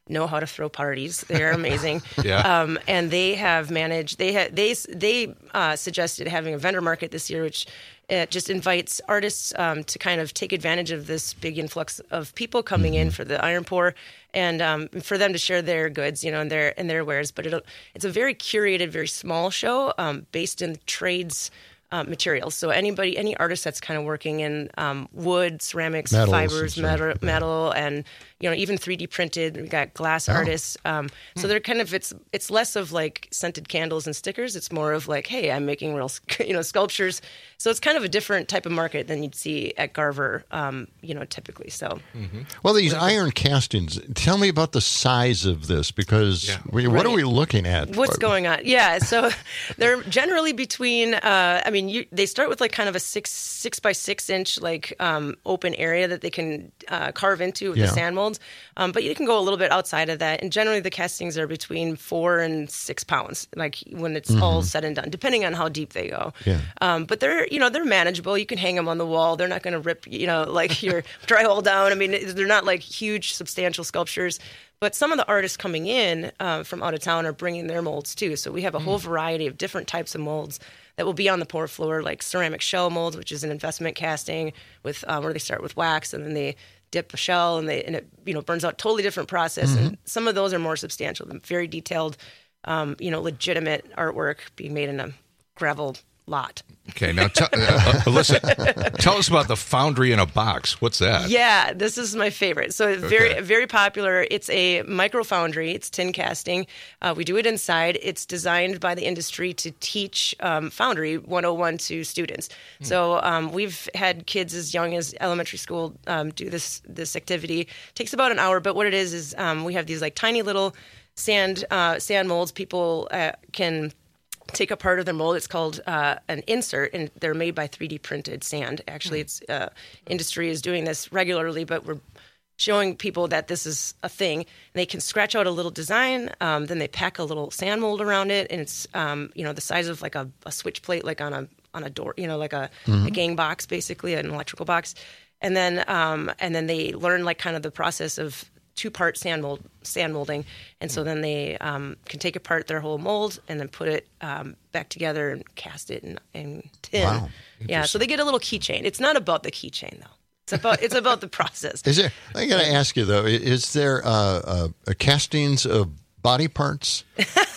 know how to throw parties. They're amazing. Yeah. Um, and they have managed. They ha- they they uh, suggested having a vendor market this year, which it just invites artists um, to kind of take advantage of this big influx of people coming in for the iron pour, and um, for them to share their goods, you know, and their and their wares. But it'll, it's a very curated, very small show um, based in trades uh, materials. So anybody, any artist that's kind of working in um, wood, ceramics, Metals fibers, and metal, stuff. metal, and you know, even three D printed. We got glass Oh. artists. Um, so they're kind of it's it's less of like scented candles and stickers. It's more of like, hey, I'm making real, you know, sculptures. So it's kind of a different type of market than you'd see at Garver, um, you know, typically. So, Well, these iron castings, tell me about the size of this, because we, what Right. are we looking at? what's going on? Yeah, so they're generally between. Uh, I mean, you, they start with like kind of a six six by six inch like um, open area that they can uh, carve into with Yeah. the sand molds. Um, but you can go a little bit outside of that, and generally the castings are between four and six pounds, like when it's all Mhm. said and done, depending on how deep they go. Yeah. Um, but they're, you know, they're manageable. You can hang them on the wall. They're not going to rip, you know, like your drywall down. I mean, they're not like huge, substantial sculptures. But some of the artists coming in uh, from out of town are bringing their molds too. So we have a whole variety of different types of molds that will be on the pour floor, like ceramic shell molds, which is an investment casting with uh, where they start with wax and then they dip a shell and they and it you know burns out. Totally different process. Mm-hmm. And some of those are more substantial, very detailed, um, you know, legitimate artwork being made in a gravel lot. Okay, now tell, uh, Alyssa, tell us about the Foundry in a Box. What's that? Yeah, this is my favorite. So it's very, very popular. It's a micro foundry. It's tin casting. Uh, we do it inside. It's designed by the industry to teach um, Foundry one oh one to students. So um, we've had kids as young as elementary school um, do this this activity. It takes about an hour, but what it is is um, we have these like tiny little sand uh, sand molds. People uh, can take a part of their mold. It's called uh, an insert, and they're made by three D printed sand. Actually, it's uh, industry is doing this regularly, but we're showing people that this is a thing. And they can scratch out a little design, um, then they pack a little sand mold around it, and it's um, you know the size of like a, a switch plate, like on a on a door, you know, like a, Mhm. a gang box, basically an electrical box. And then um, and then they learn like kind of the process of two part sand mold sand molding, and so then they um, can take apart their whole mold and then put it um, back together and cast it in, in tin. Wow. Yeah, so they get a little keychain. It's not about the keychain though. It's about it's about the process. Is there? I got to ask you though. i- Is there uh, uh, uh, castings of body parts?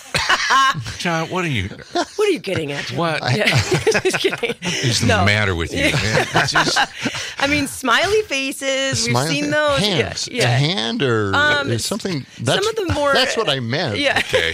John, what are you? What are you getting at, John? What? Yeah. Just kidding. What's the No. matter with you, man? It's just, I mean, smiley faces. We've Smiley- seen those. Hands. Yeah, A yeah. hand or Um, is something? That's, some of the more. That's what I meant. Yeah. okay.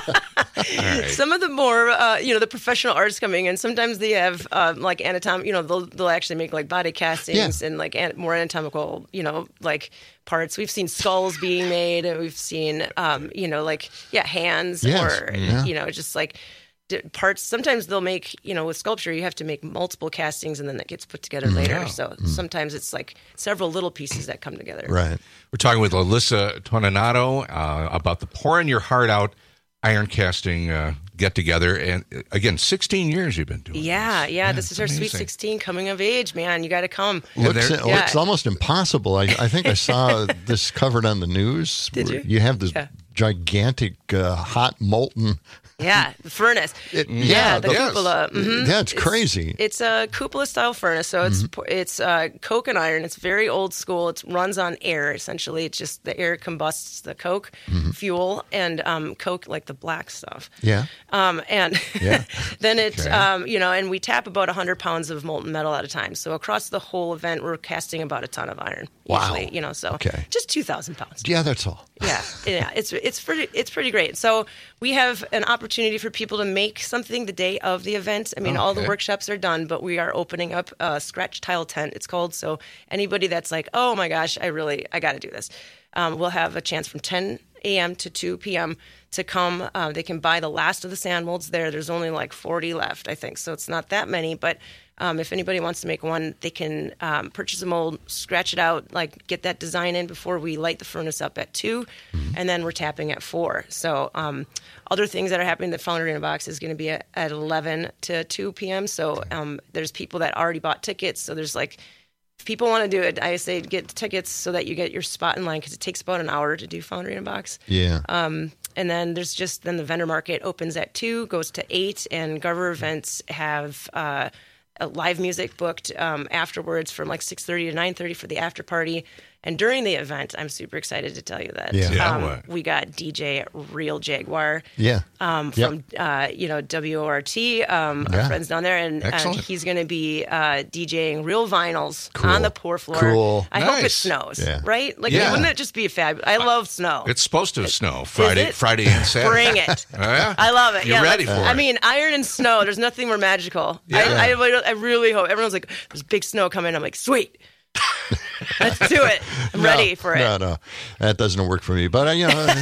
All right. Some of the more, uh, you know, the professional artists coming in, sometimes they have um, like anatom. You know, they'll they'll actually make like body castings Yeah. and like an- more anatomical, you know, like parts. We've seen skulls being made, and we've seen, um, you know, like yeah, hands Yes. or Yeah. you know, just like d- parts. Sometimes they'll make, you know, with sculpture, you have to make multiple castings, and then that gets put together later. Wow. So sometimes it's like several little pieces that come together. Right. We're talking with Alyssa Toninato uh, about the Pouring Your Heart Out iron casting uh, get together. And uh, again, sixteen years you've been doing. Yeah, yeah. This it's is our Sweet amazing. sixteen coming of age, man. You got to come. Looks, there- it looks almost impossible. I, I think I saw this covered on the news. Did where you? You have this Yeah. gigantic, uh, hot molten. Yeah, the furnace. It- yeah, yeah, the the- cupola. Mhm. Yeah, it's crazy. It's a cupola style furnace, so it's Mm-hmm. it's uh, coke and iron. It's very old school. It runs on air essentially. It's just the air combusts the coke Mm-hmm. fuel and um, coke like the black stuff. Yeah. Um, and Yeah. then it, Okay. um, you know, and we tap about one hundred pounds of molten metal at a time. So across the whole event, we're casting about a ton of iron. Wow. Usually, you know, so Okay. just two thousand pounds. Yeah, that's all. Yeah, yeah, it's it's pretty it's pretty great. So we have an opportunity for people to make something the day of the event. I mean, all the Okay. workshops are done, but we are opening up a scratch tile tent. It's called. So anybody that's like, oh my gosh, I really I got to do this, um, we'll have a chance from ten a.m. to two p.m. to come. Uh, they can buy the last of the sand molds there. There's only like forty left, I think, so it's not that many, but. Um, if anybody wants to make one, they can um, purchase a mold, scratch it out, like get that design in before we light the furnace up at two, and then we're tapping at four. So um, other things that are happening, the Foundry in a Box is going to be at, at eleven to two p.m. So um, there's people that already bought tickets. So there's like if people want to do it, I say get tickets so that you get your spot in line because it takes about an hour to do Foundry in a Box. Yeah. Um, and then there's just then the vendor market opens at two, goes to eight, and Garver events have uh, a live music booked um, afterwards from like six thirty to nine thirty for the after party. And during the event, I'm super excited to tell you that Yeah. Yeah, um, what? we got D J Real Jaguar. Yeah. Um, Yep. from uh, you know W O R T, um, Yeah. our friends down there, and, and Excellent. he's going to be uh, DJing real vinyls Cool. on the pour floor. Cool. I hope it Nice. snows, Yeah. right? Like, Yeah. wouldn't it just be fabulous? I love snow. It's supposed to snow Friday, it? Friday and Saturday. Bring it. Oh, yeah? I love it. You're yeah, ready let's- for I it. mean, iron and snow. There's nothing more magical. Yeah. I, I, I really hope everyone's like, "There's big snow coming." I'm like, "Sweet, let's do it. I'm No, ready for it." No, no, that doesn't work for me. But uh, you know,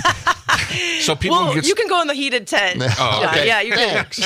So people well, can get you can go in the heated tent. Oh, yeah, okay. yeah, you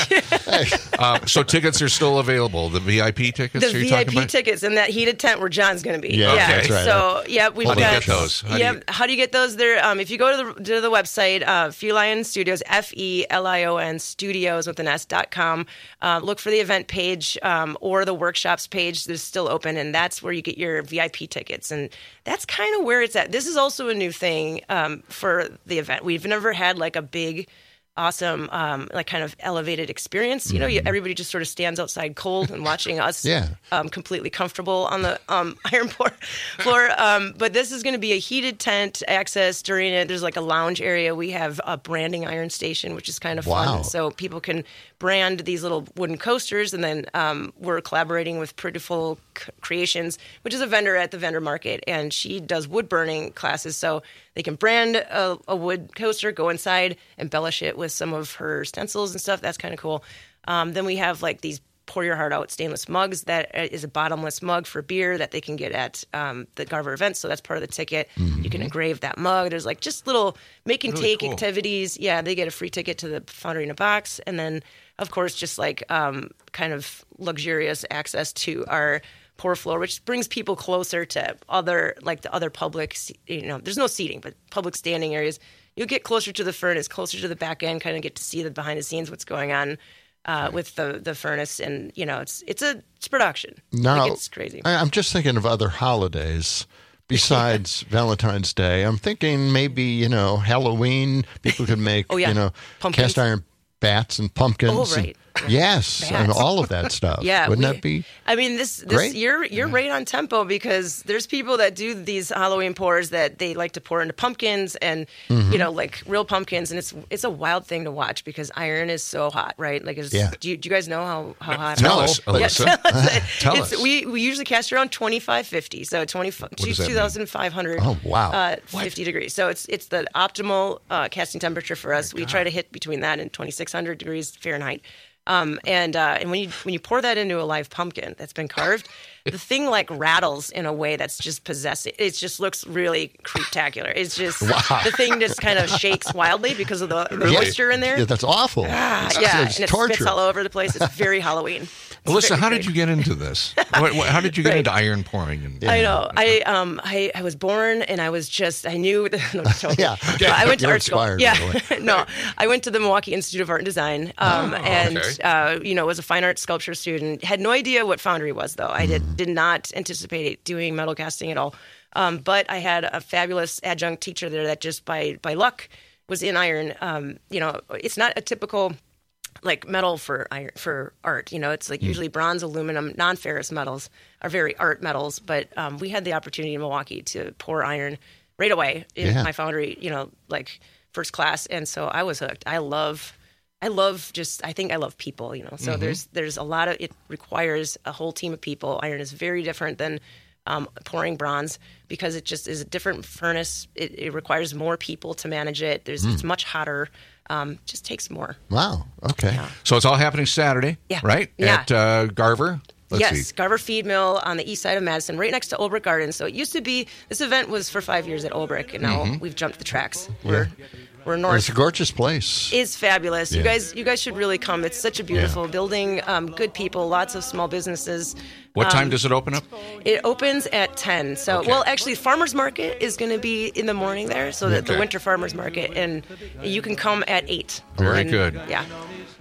can. uh, so tickets are still available. The V I P tickets. The are you V I talking P about? tickets in that heated tent where John's going to be. Yeah, okay. That's right. So yeah, we've How do you got get those? How do yeah, you- how do you get those? There, um, if you go to the to the website, uh, Feline Studios, F E L I O N Studios with an S dot com. Uh, look for the event page um, or the workshops page. That's still open, and that's where you get your V I P tickets, and that's kind of where it's at. This is also a new thing um, for the event. We've never had like a big, awesome, um, like kind of elevated experience. You know, you, everybody just sort of stands outside cold and watching us Yeah. um, completely comfortable on the um, iron pour floor. Um, but this is going to be a heated tent access during it. There's like a lounge area. We have a branding iron station, which is kind of Wow. fun. So people can brand these little wooden coasters. And then um, we're collaborating with Prettyful C- Creations, which is a vendor at the vendor market. And she does wood burning classes. So they can brand a, a wood coaster, go inside, embellish it with some of her stencils and stuff. That's kind of cool. Um, then we have like these pour your heart out stainless mugs. That is a bottomless mug for beer that they can get at um, the Garver event. So that's part of the ticket. You can engrave that mug. There's like just little make and Really take cool. activities. Yeah, they get a free ticket to the Foundry in a Box. And then, of course, just like um, kind of luxurious access to our pour floor, which brings people closer to other, like the other public, se- you know, there's no seating, but public standing areas. You'll get closer to the furnace, closer to the back end, kind of get to see the behind the scenes, what's going on uh, with the, the furnace. And, you know, it's it's a it's production. now Like, it's crazy. I, I'm just thinking of other holidays besides Valentine's Day. I'm thinking maybe you know Halloween. People could make Oh, yeah. you know Pumpkins. cast iron bats and pumpkins. Oh, right. and- yes, and Bats. all of that stuff. Yeah, wouldn't we- that be? I mean, this this Great. you're you're right on tempo because there's people that do these Halloween pours that they like to pour into pumpkins and Mhm. you know like real pumpkins, and it's it's a wild thing to watch because iron is so hot, right? Like, it's, Yeah. do you do you guys know how how hot? Tell it us, is? Yeah, Alyssa. tell us. Tell It's- us. We we usually cast around twenty-five fifty, so twenty does that mean? two thousand five hundred. Oh, wow. Uh, fifty degrees. So it's it's the optimal uh, casting temperature for us. We try to hit between that and twenty-six hundred degrees Fahrenheit. Um, and uh, and when you when you pour that into a live pumpkin that's been carved, the thing like rattles in a way that's just possessive. It just looks really spectacular. It's just Wow. the thing just kind of shakes wildly because of the, the Yeah. moisture in there. Yeah, that's awful. Ah, It's- yeah, it's and it torture. spits all over the place. It's very Halloween. It's Alyssa, very how great. did you get into this? what, what, how did you get Right. into iron pouring? And, I know. I um I, I was born and I was just I knew no, just joking. Yeah. No, I went to You're art school. inspired, by Yeah. the no. I went to the Milwaukee Institute of Art and Design. Um Oh, and okay. uh, you know, was a fine art sculpture student. Had no idea what foundry was though. I did did not anticipate doing metal casting at all. Um, but I had a fabulous adjunct teacher there that just by by luck was in iron. Um, you know, it's not a typical like metal for iron for art, you know, it's like usually bronze, aluminum, non-ferrous metals are very art metals. But um, we had the opportunity in Milwaukee to pour iron right away in Yeah. my foundry, you know, like first class, and so I was hooked. I love, I love just, I think I love people, you know. So Mm-hmm. there's there's a lot of it requires a whole team of people. Iron is very different than um, pouring bronze because it just is a different furnace. It, it requires more people to manage it. There's Mm. it's much hotter. Um, just takes more. Wow. Okay. So it's all happening Saturday, Yeah. right? Yeah. At uh, Garver? Let's yes, see. Garver Feed Mill on the east side of Madison, right next to Olbrich Gardens. So it used to be, this event was for five years at Olbrich, and now Mhm. we've jumped the tracks. We're we're north. It's a gorgeous place. It's fabulous. You Yeah. guys, you guys should really come. It's such a beautiful building. Um, good people, lots of small businesses. What time Um, does it open up? It opens at ten. So, Okay. well, actually, farmers market is going to be in the morning there. So that the Okay. winter farmers market, and you can come at eight. Very And, good. Yeah.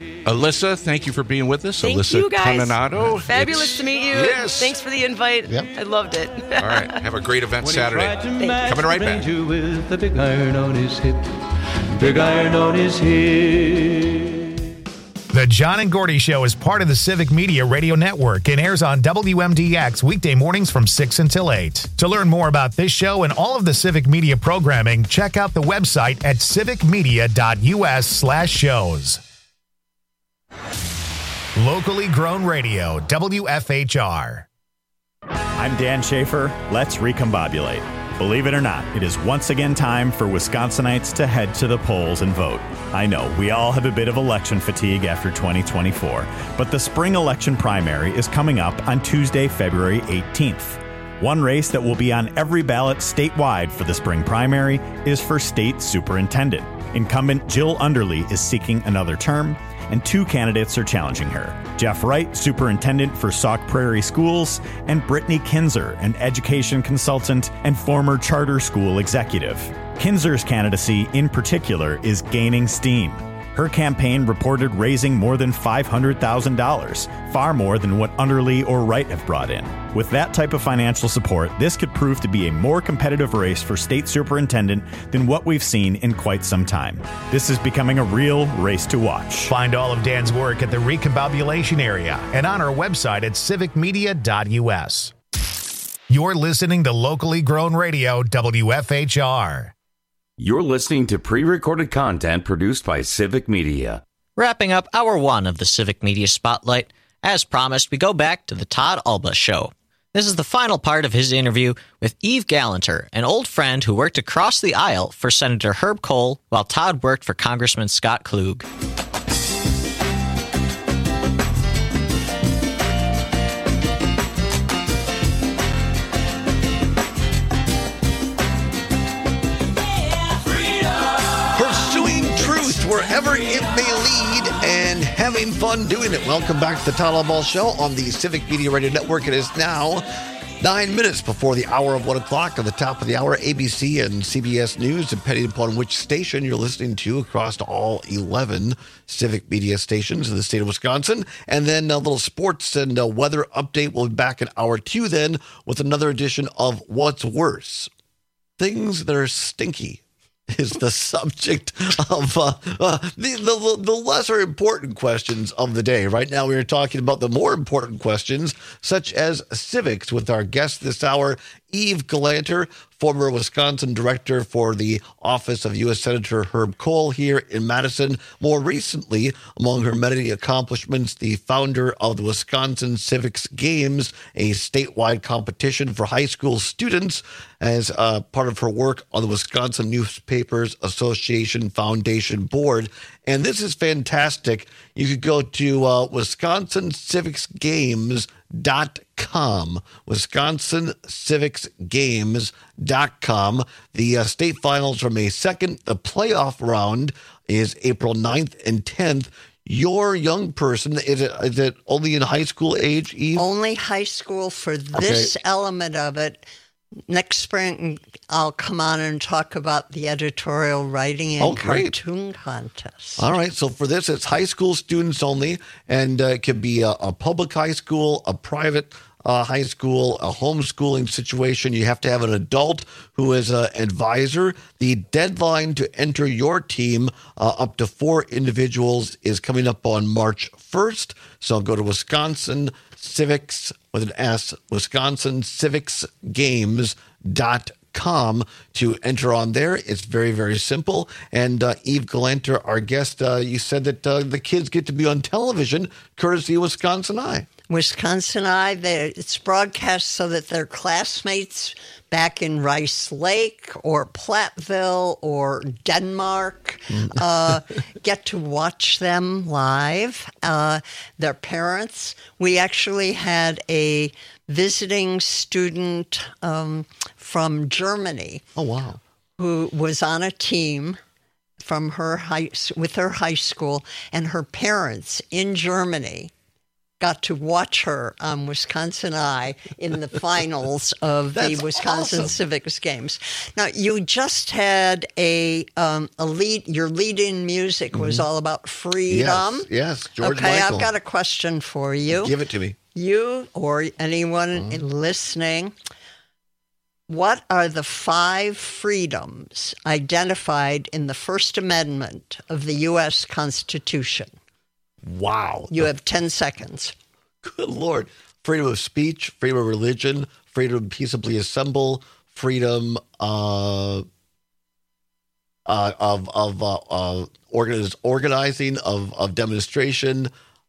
Alyssa, thank you for being with us. Thank Alyssa you, guys. Toninato. Fabulous It's- to meet you. Yes. Thanks for the invite. Yep. I loved it. All right. Have a great event Saturday. Thank you. Coming right back. With the big iron on his hip. Big iron on his hip. The John and Gordy Show is part of the Civic Media Radio Network and airs on W M D X weekday mornings from six until eight. To learn more about this show and all of the Civic Media programming, check out the website at civicmedia.us slash shows. Locally grown radio, W F H R. I'm Dan Schaefer. Let's recombobulate. Believe it or not, it is once again time for Wisconsinites to head to the polls and vote. I know, we all have a bit of election fatigue after twenty twenty-four, but the spring election primary is coming up on Tuesday, February eighteenth. One race that will be on every ballot statewide for the spring primary is for state superintendent. Incumbent Jill Underly is seeking another term, and two candidates are challenging her. Jeff Wright, superintendent for Sauk Prairie Schools, and Brittany Kinzer, an education consultant and former charter school executive. Kinzer's candidacy, in particular, is gaining steam. Her campaign reported raising more than five hundred thousand dollars, far more than what Underly or Wright have brought in. With that type of financial support, this could prove to be a more competitive race for state superintendent than what we've seen in quite some time. This is becoming a real race to watch. Find all of Dan's work at the Recombobulation area and on our website at civic media dot U S. You're listening to locally grown radio, W F H R. You're listening to pre-recorded content produced by Civic Media. Wrapping up hour one of the Civic Media Spotlight, as promised, we go back to the Todd Alba Show. This is the final part of his interview with Eve Gallanter, an old friend who worked across the aisle for Senator Herb Kohl while Todd worked for Congressman Scott Klug. Wherever it may lead and having fun doing it. Welcome back to the Todd Alba Show on the Civic Media Radio Network. It is now nine minutes before the hour of one o'clock. At the top of the hour, A B C and C B S News, depending upon which station you're listening to across all eleven Civic Media stations in the state of Wisconsin. And then a little sports and a weather update. We'll be back in hour two then with another edition of What's Worse? Things that are stinky is the subject of uh, uh, the, the the lesser important questions of the day. Right now, we are talking about the more important questions, such as civics, with our guest this hour, Eve Gallanter, former Wisconsin director for the office of U S Senator Herb Kohl here in Madison. More recently, among her many accomplishments, the founder of the Wisconsin Civics Games, a statewide competition for high school students, as uh, part of her work on the Wisconsin Newspapers Association Foundation Board. And this is fantastic. You could go to uh, Wisconsin Civics Games dot com, Wisconsin Civics Games dot com. The uh, state finals are May second. The playoff round is April ninth and tenth. Your young person, is it, is it only in high school age, Eve? Only high school for this Okay. element of it. Next spring, I'll come on and talk about the editorial writing and Oh, great. cartoon contest. All right. So for this, it's high school students only, and uh, it could be a, a public high school, a private uh, high school, a homeschooling situation. You have to have an adult who is an advisor. The deadline to enter your team, uh, up to four individuals, is coming up on March first. So go to Wisconsin Civics with an S, Wisconsin Civics Games dot com to enter on there. It's very, very simple. And uh, Eve Gallanter, our guest, uh, you said that uh, the kids get to be on television courtesy of Wisconsin Eye. Wisconsin Eye, they- it's broadcast so that their classmates back in Rice Lake or Platteville or Denmark uh, get to watch them live. Uh, their parents. We actually had a visiting student um, from Germany. Oh, wow. Who was on a team from her high, with her high school, and her parents in Germany got to watch her on Wisconsin Eye in the finals of the Wisconsin awesome. Civics Games. Now, you just had a um, a lead. Your lead-in music was Mhm. all about freedom. Yes, yes, George Okay, Michael. I've got a question for you. Give it to me. You or anyone Mm-hmm. listening, what are the five freedoms identified in the First Amendment of the U S Constitution? Wow. You have ten seconds. Good Lord. Freedom of speech, freedom of religion, freedom to peaceably assemble, freedom uh, uh, of of uh, uh, organiz- organizing, of, of demonstration.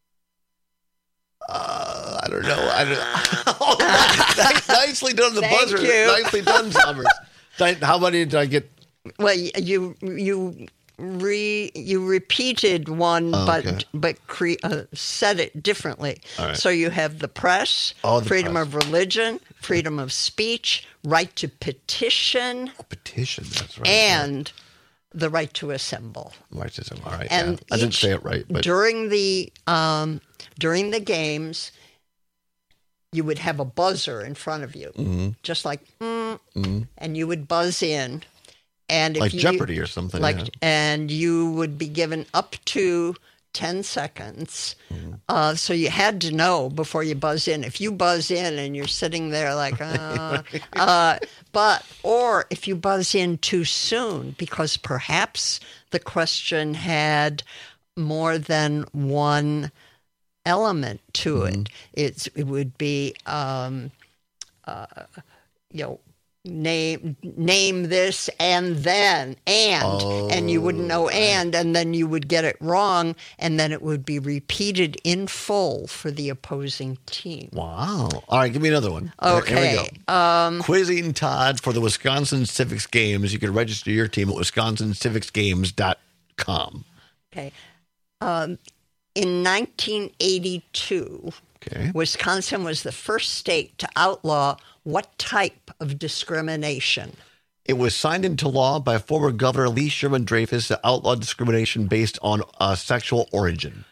Uh, I don't know. I don't, oh, nice, nicely done, the Thank buzzer. you. Nicely done, Summers. Did I- How many did I get? Well, you you re you repeated one, Oh, but okay. but cre- uh, said it differently. All right. So you have the press, Oh, the freedom press. of religion, freedom of speech, right to petition, Petition, that's right. and the right to assemble. Right to assemble. All right. And yeah. I didn't each- say it right, but during the um, during the games, you would have a buzzer in front of you, Mhm. just like, mm, Mhm. and you would buzz in, and if Like you, Jeopardy or something, like, yeah. and you would be given up to ten seconds. Mm-hmm. Uh, so you had to know before you buzz in. If you buzz in and you're sitting there like, uh, uh, but, or if you buzz in too soon, because perhaps the question had more than one element to Mm-hmm. it. It's, it would be, um, uh, you know, name name this and then and and you wouldn't know and and then you would get it wrong and then it would be repeated in full for the opposing team. Wow. All right, give me another one. Okay. Here we go. Um, Quizzing Todd for the Wisconsin Civics Games. You can register your team at wisconsin civics games dot com. okay. Um, in nineteen eighty-two, Okay. Wisconsin was the first state to outlaw what type of discrimination? It was signed into law by former Governor Lee Sherman Dreyfus to outlaw discrimination based on uh, sexual origin.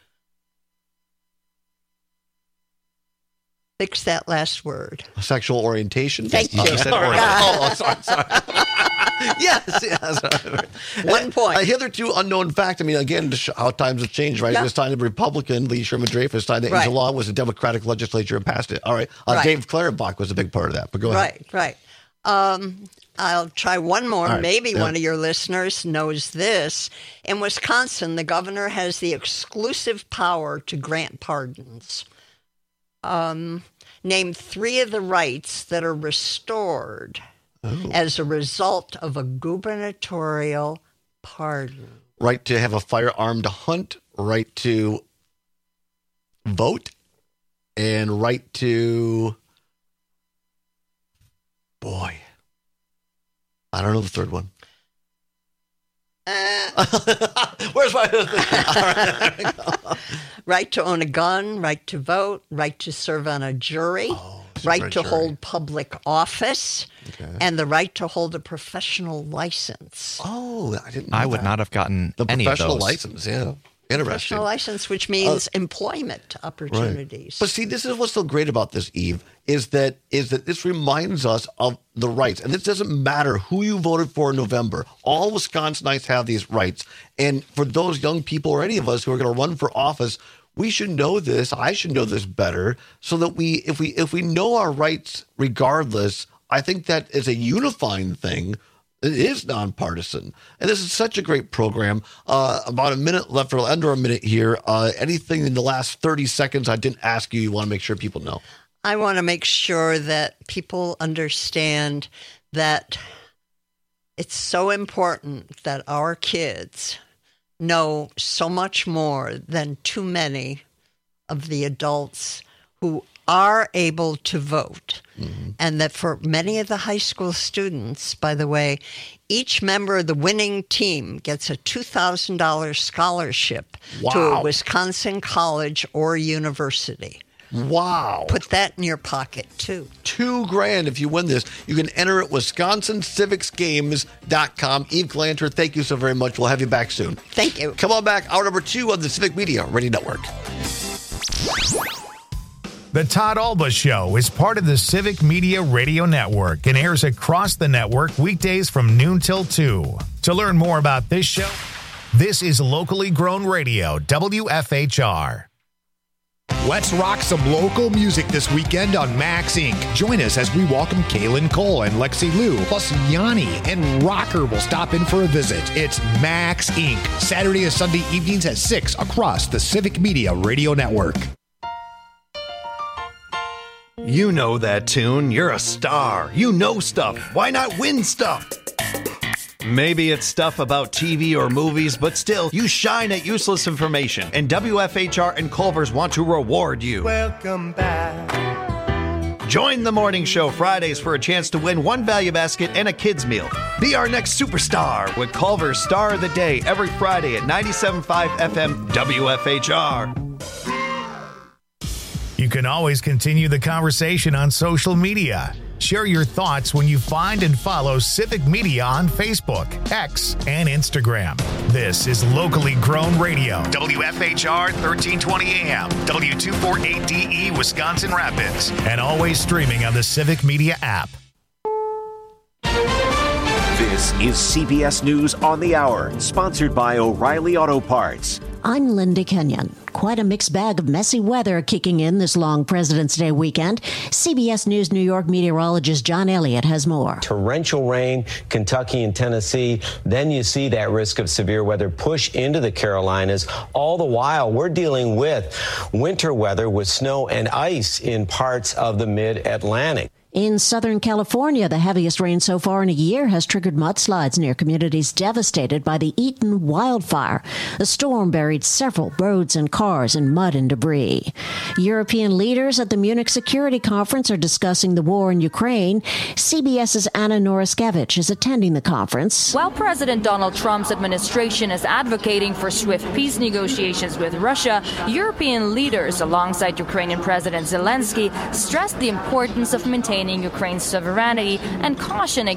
Fix that last word. Sexual orientation? Thank you. I said All origin. right. Oh, oh, sorry, sorry. yes, yes. One point. A hitherto unknown fact. I mean, again, to show how times have changed, right? Yeah. It was signed a Republican, Lee Sherman Dreyfus, signed it Right. into law. It was a Democratic legislature and passed it. All right. Uh, Right. Dave Clarenbach was a big part of that, but go ahead. Right, right. Um, I'll try one more. All right, Maybe yeah. one of your listeners knows this. In Wisconsin, the governor has the exclusive power to grant pardons. Um, name three of the rights that are restored Oh. as a result of a gubernatorial pardon. Right to have a firearm to hunt, right to vote, and right to, boy, I don't know the third one. Uh, Where's my husband? right to own a gun, right to vote, right to serve on a jury, right on a to jury. hold public office, Okay. and the right to hold a professional license. Oh, I didn't know I would that. not have gotten The any of professional those. license, yeah. Interesting. Professional license, which means employment opportunities. But see, this is what's so great about this, Eve, is that is that this reminds us of the rights. And this doesn't matter who you voted for in November. All Wisconsinites have these rights. And for those young people or any of us who are going to run for office, we should know this. I should know this better so that we if we if we know our rights regardless, I think that is a unifying thing. It is nonpartisan. And this is such a great program. Uh, about a minute left, or under a minute here. Uh, anything in the last thirty seconds I didn't ask you, you want to make sure people know? I want to make sure that people understand that it's so important that our kids know so much more than too many of the adults who are able to vote. Mm-hmm. And that for many of the high school students, by the way, each member of the winning team gets a two thousand dollars scholarship Wow. to a Wisconsin college or university. Wow. Put that in your pocket, too. Two grand if you win this. You can enter at wisconsin civics games dot com. Eve Glanter, thank you so very much. We'll have you back soon. Thank you. Come on back. Hour number two of the Civic Media Radio Network. The Todd Alba Show is part of the Civic Media Radio Network and airs across the network weekdays from noon till two. To learn more about this show, this is locally grown radio, W F H R. Let's rock some local music this weekend on Max Incorporated. Join us as we welcome Kaylin Cole and Lexi Liu, plus Yanni and Rocker will stop in for a visit. It's Max Incorporated, Saturday and Sunday evenings at six across the Civic Media Radio Network. You know that tune. You're a star. You know stuff. Why not win stuff? Maybe it's stuff about T V or movies, but still, you shine at useless information. And W F H R and Culver's want to reward you. Welcome back. Join the morning show Fridays for a chance to win one value basket and a kid's meal. Be our next superstar with Culver's Star of the Day every Friday at ninety-seven point five F M W F H R. You can always continue the conversation on social media. Share your thoughts when you find and follow Civic Media on Facebook, X, and Instagram. This is locally grown radio. W F H R thirteen twenty A M, W two forty-eight D E, Wisconsin Rapids, and always streaming on the Civic Media app. This is C B S News on the Hour, sponsored by O'Reilly Auto Parts. I'm Linda Kenyon. Quite a mixed bag of messy weather kicking in this long President's Day weekend. C B S News New York meteorologist John Elliott has more. Torrential rain, Kentucky and Tennessee. Then you see that risk of severe weather push into the Carolinas. All the while, we're dealing with winter weather with snow and ice in parts of the mid-Atlantic. In Southern California, the heaviest rain so far in a year has triggered mudslides near communities devastated by the Eaton wildfire. The storm buried several roads and cars in mud and debris. European leaders at the Munich Security Conference are discussing the war in Ukraine. CBS's Anna Noriskevich is attending the conference. While President Donald Trump's administration is advocating for swift peace negotiations with Russia, European leaders, alongside Ukrainian President Zelensky, stressed the importance of maintaining Ukraine's sovereignty and caution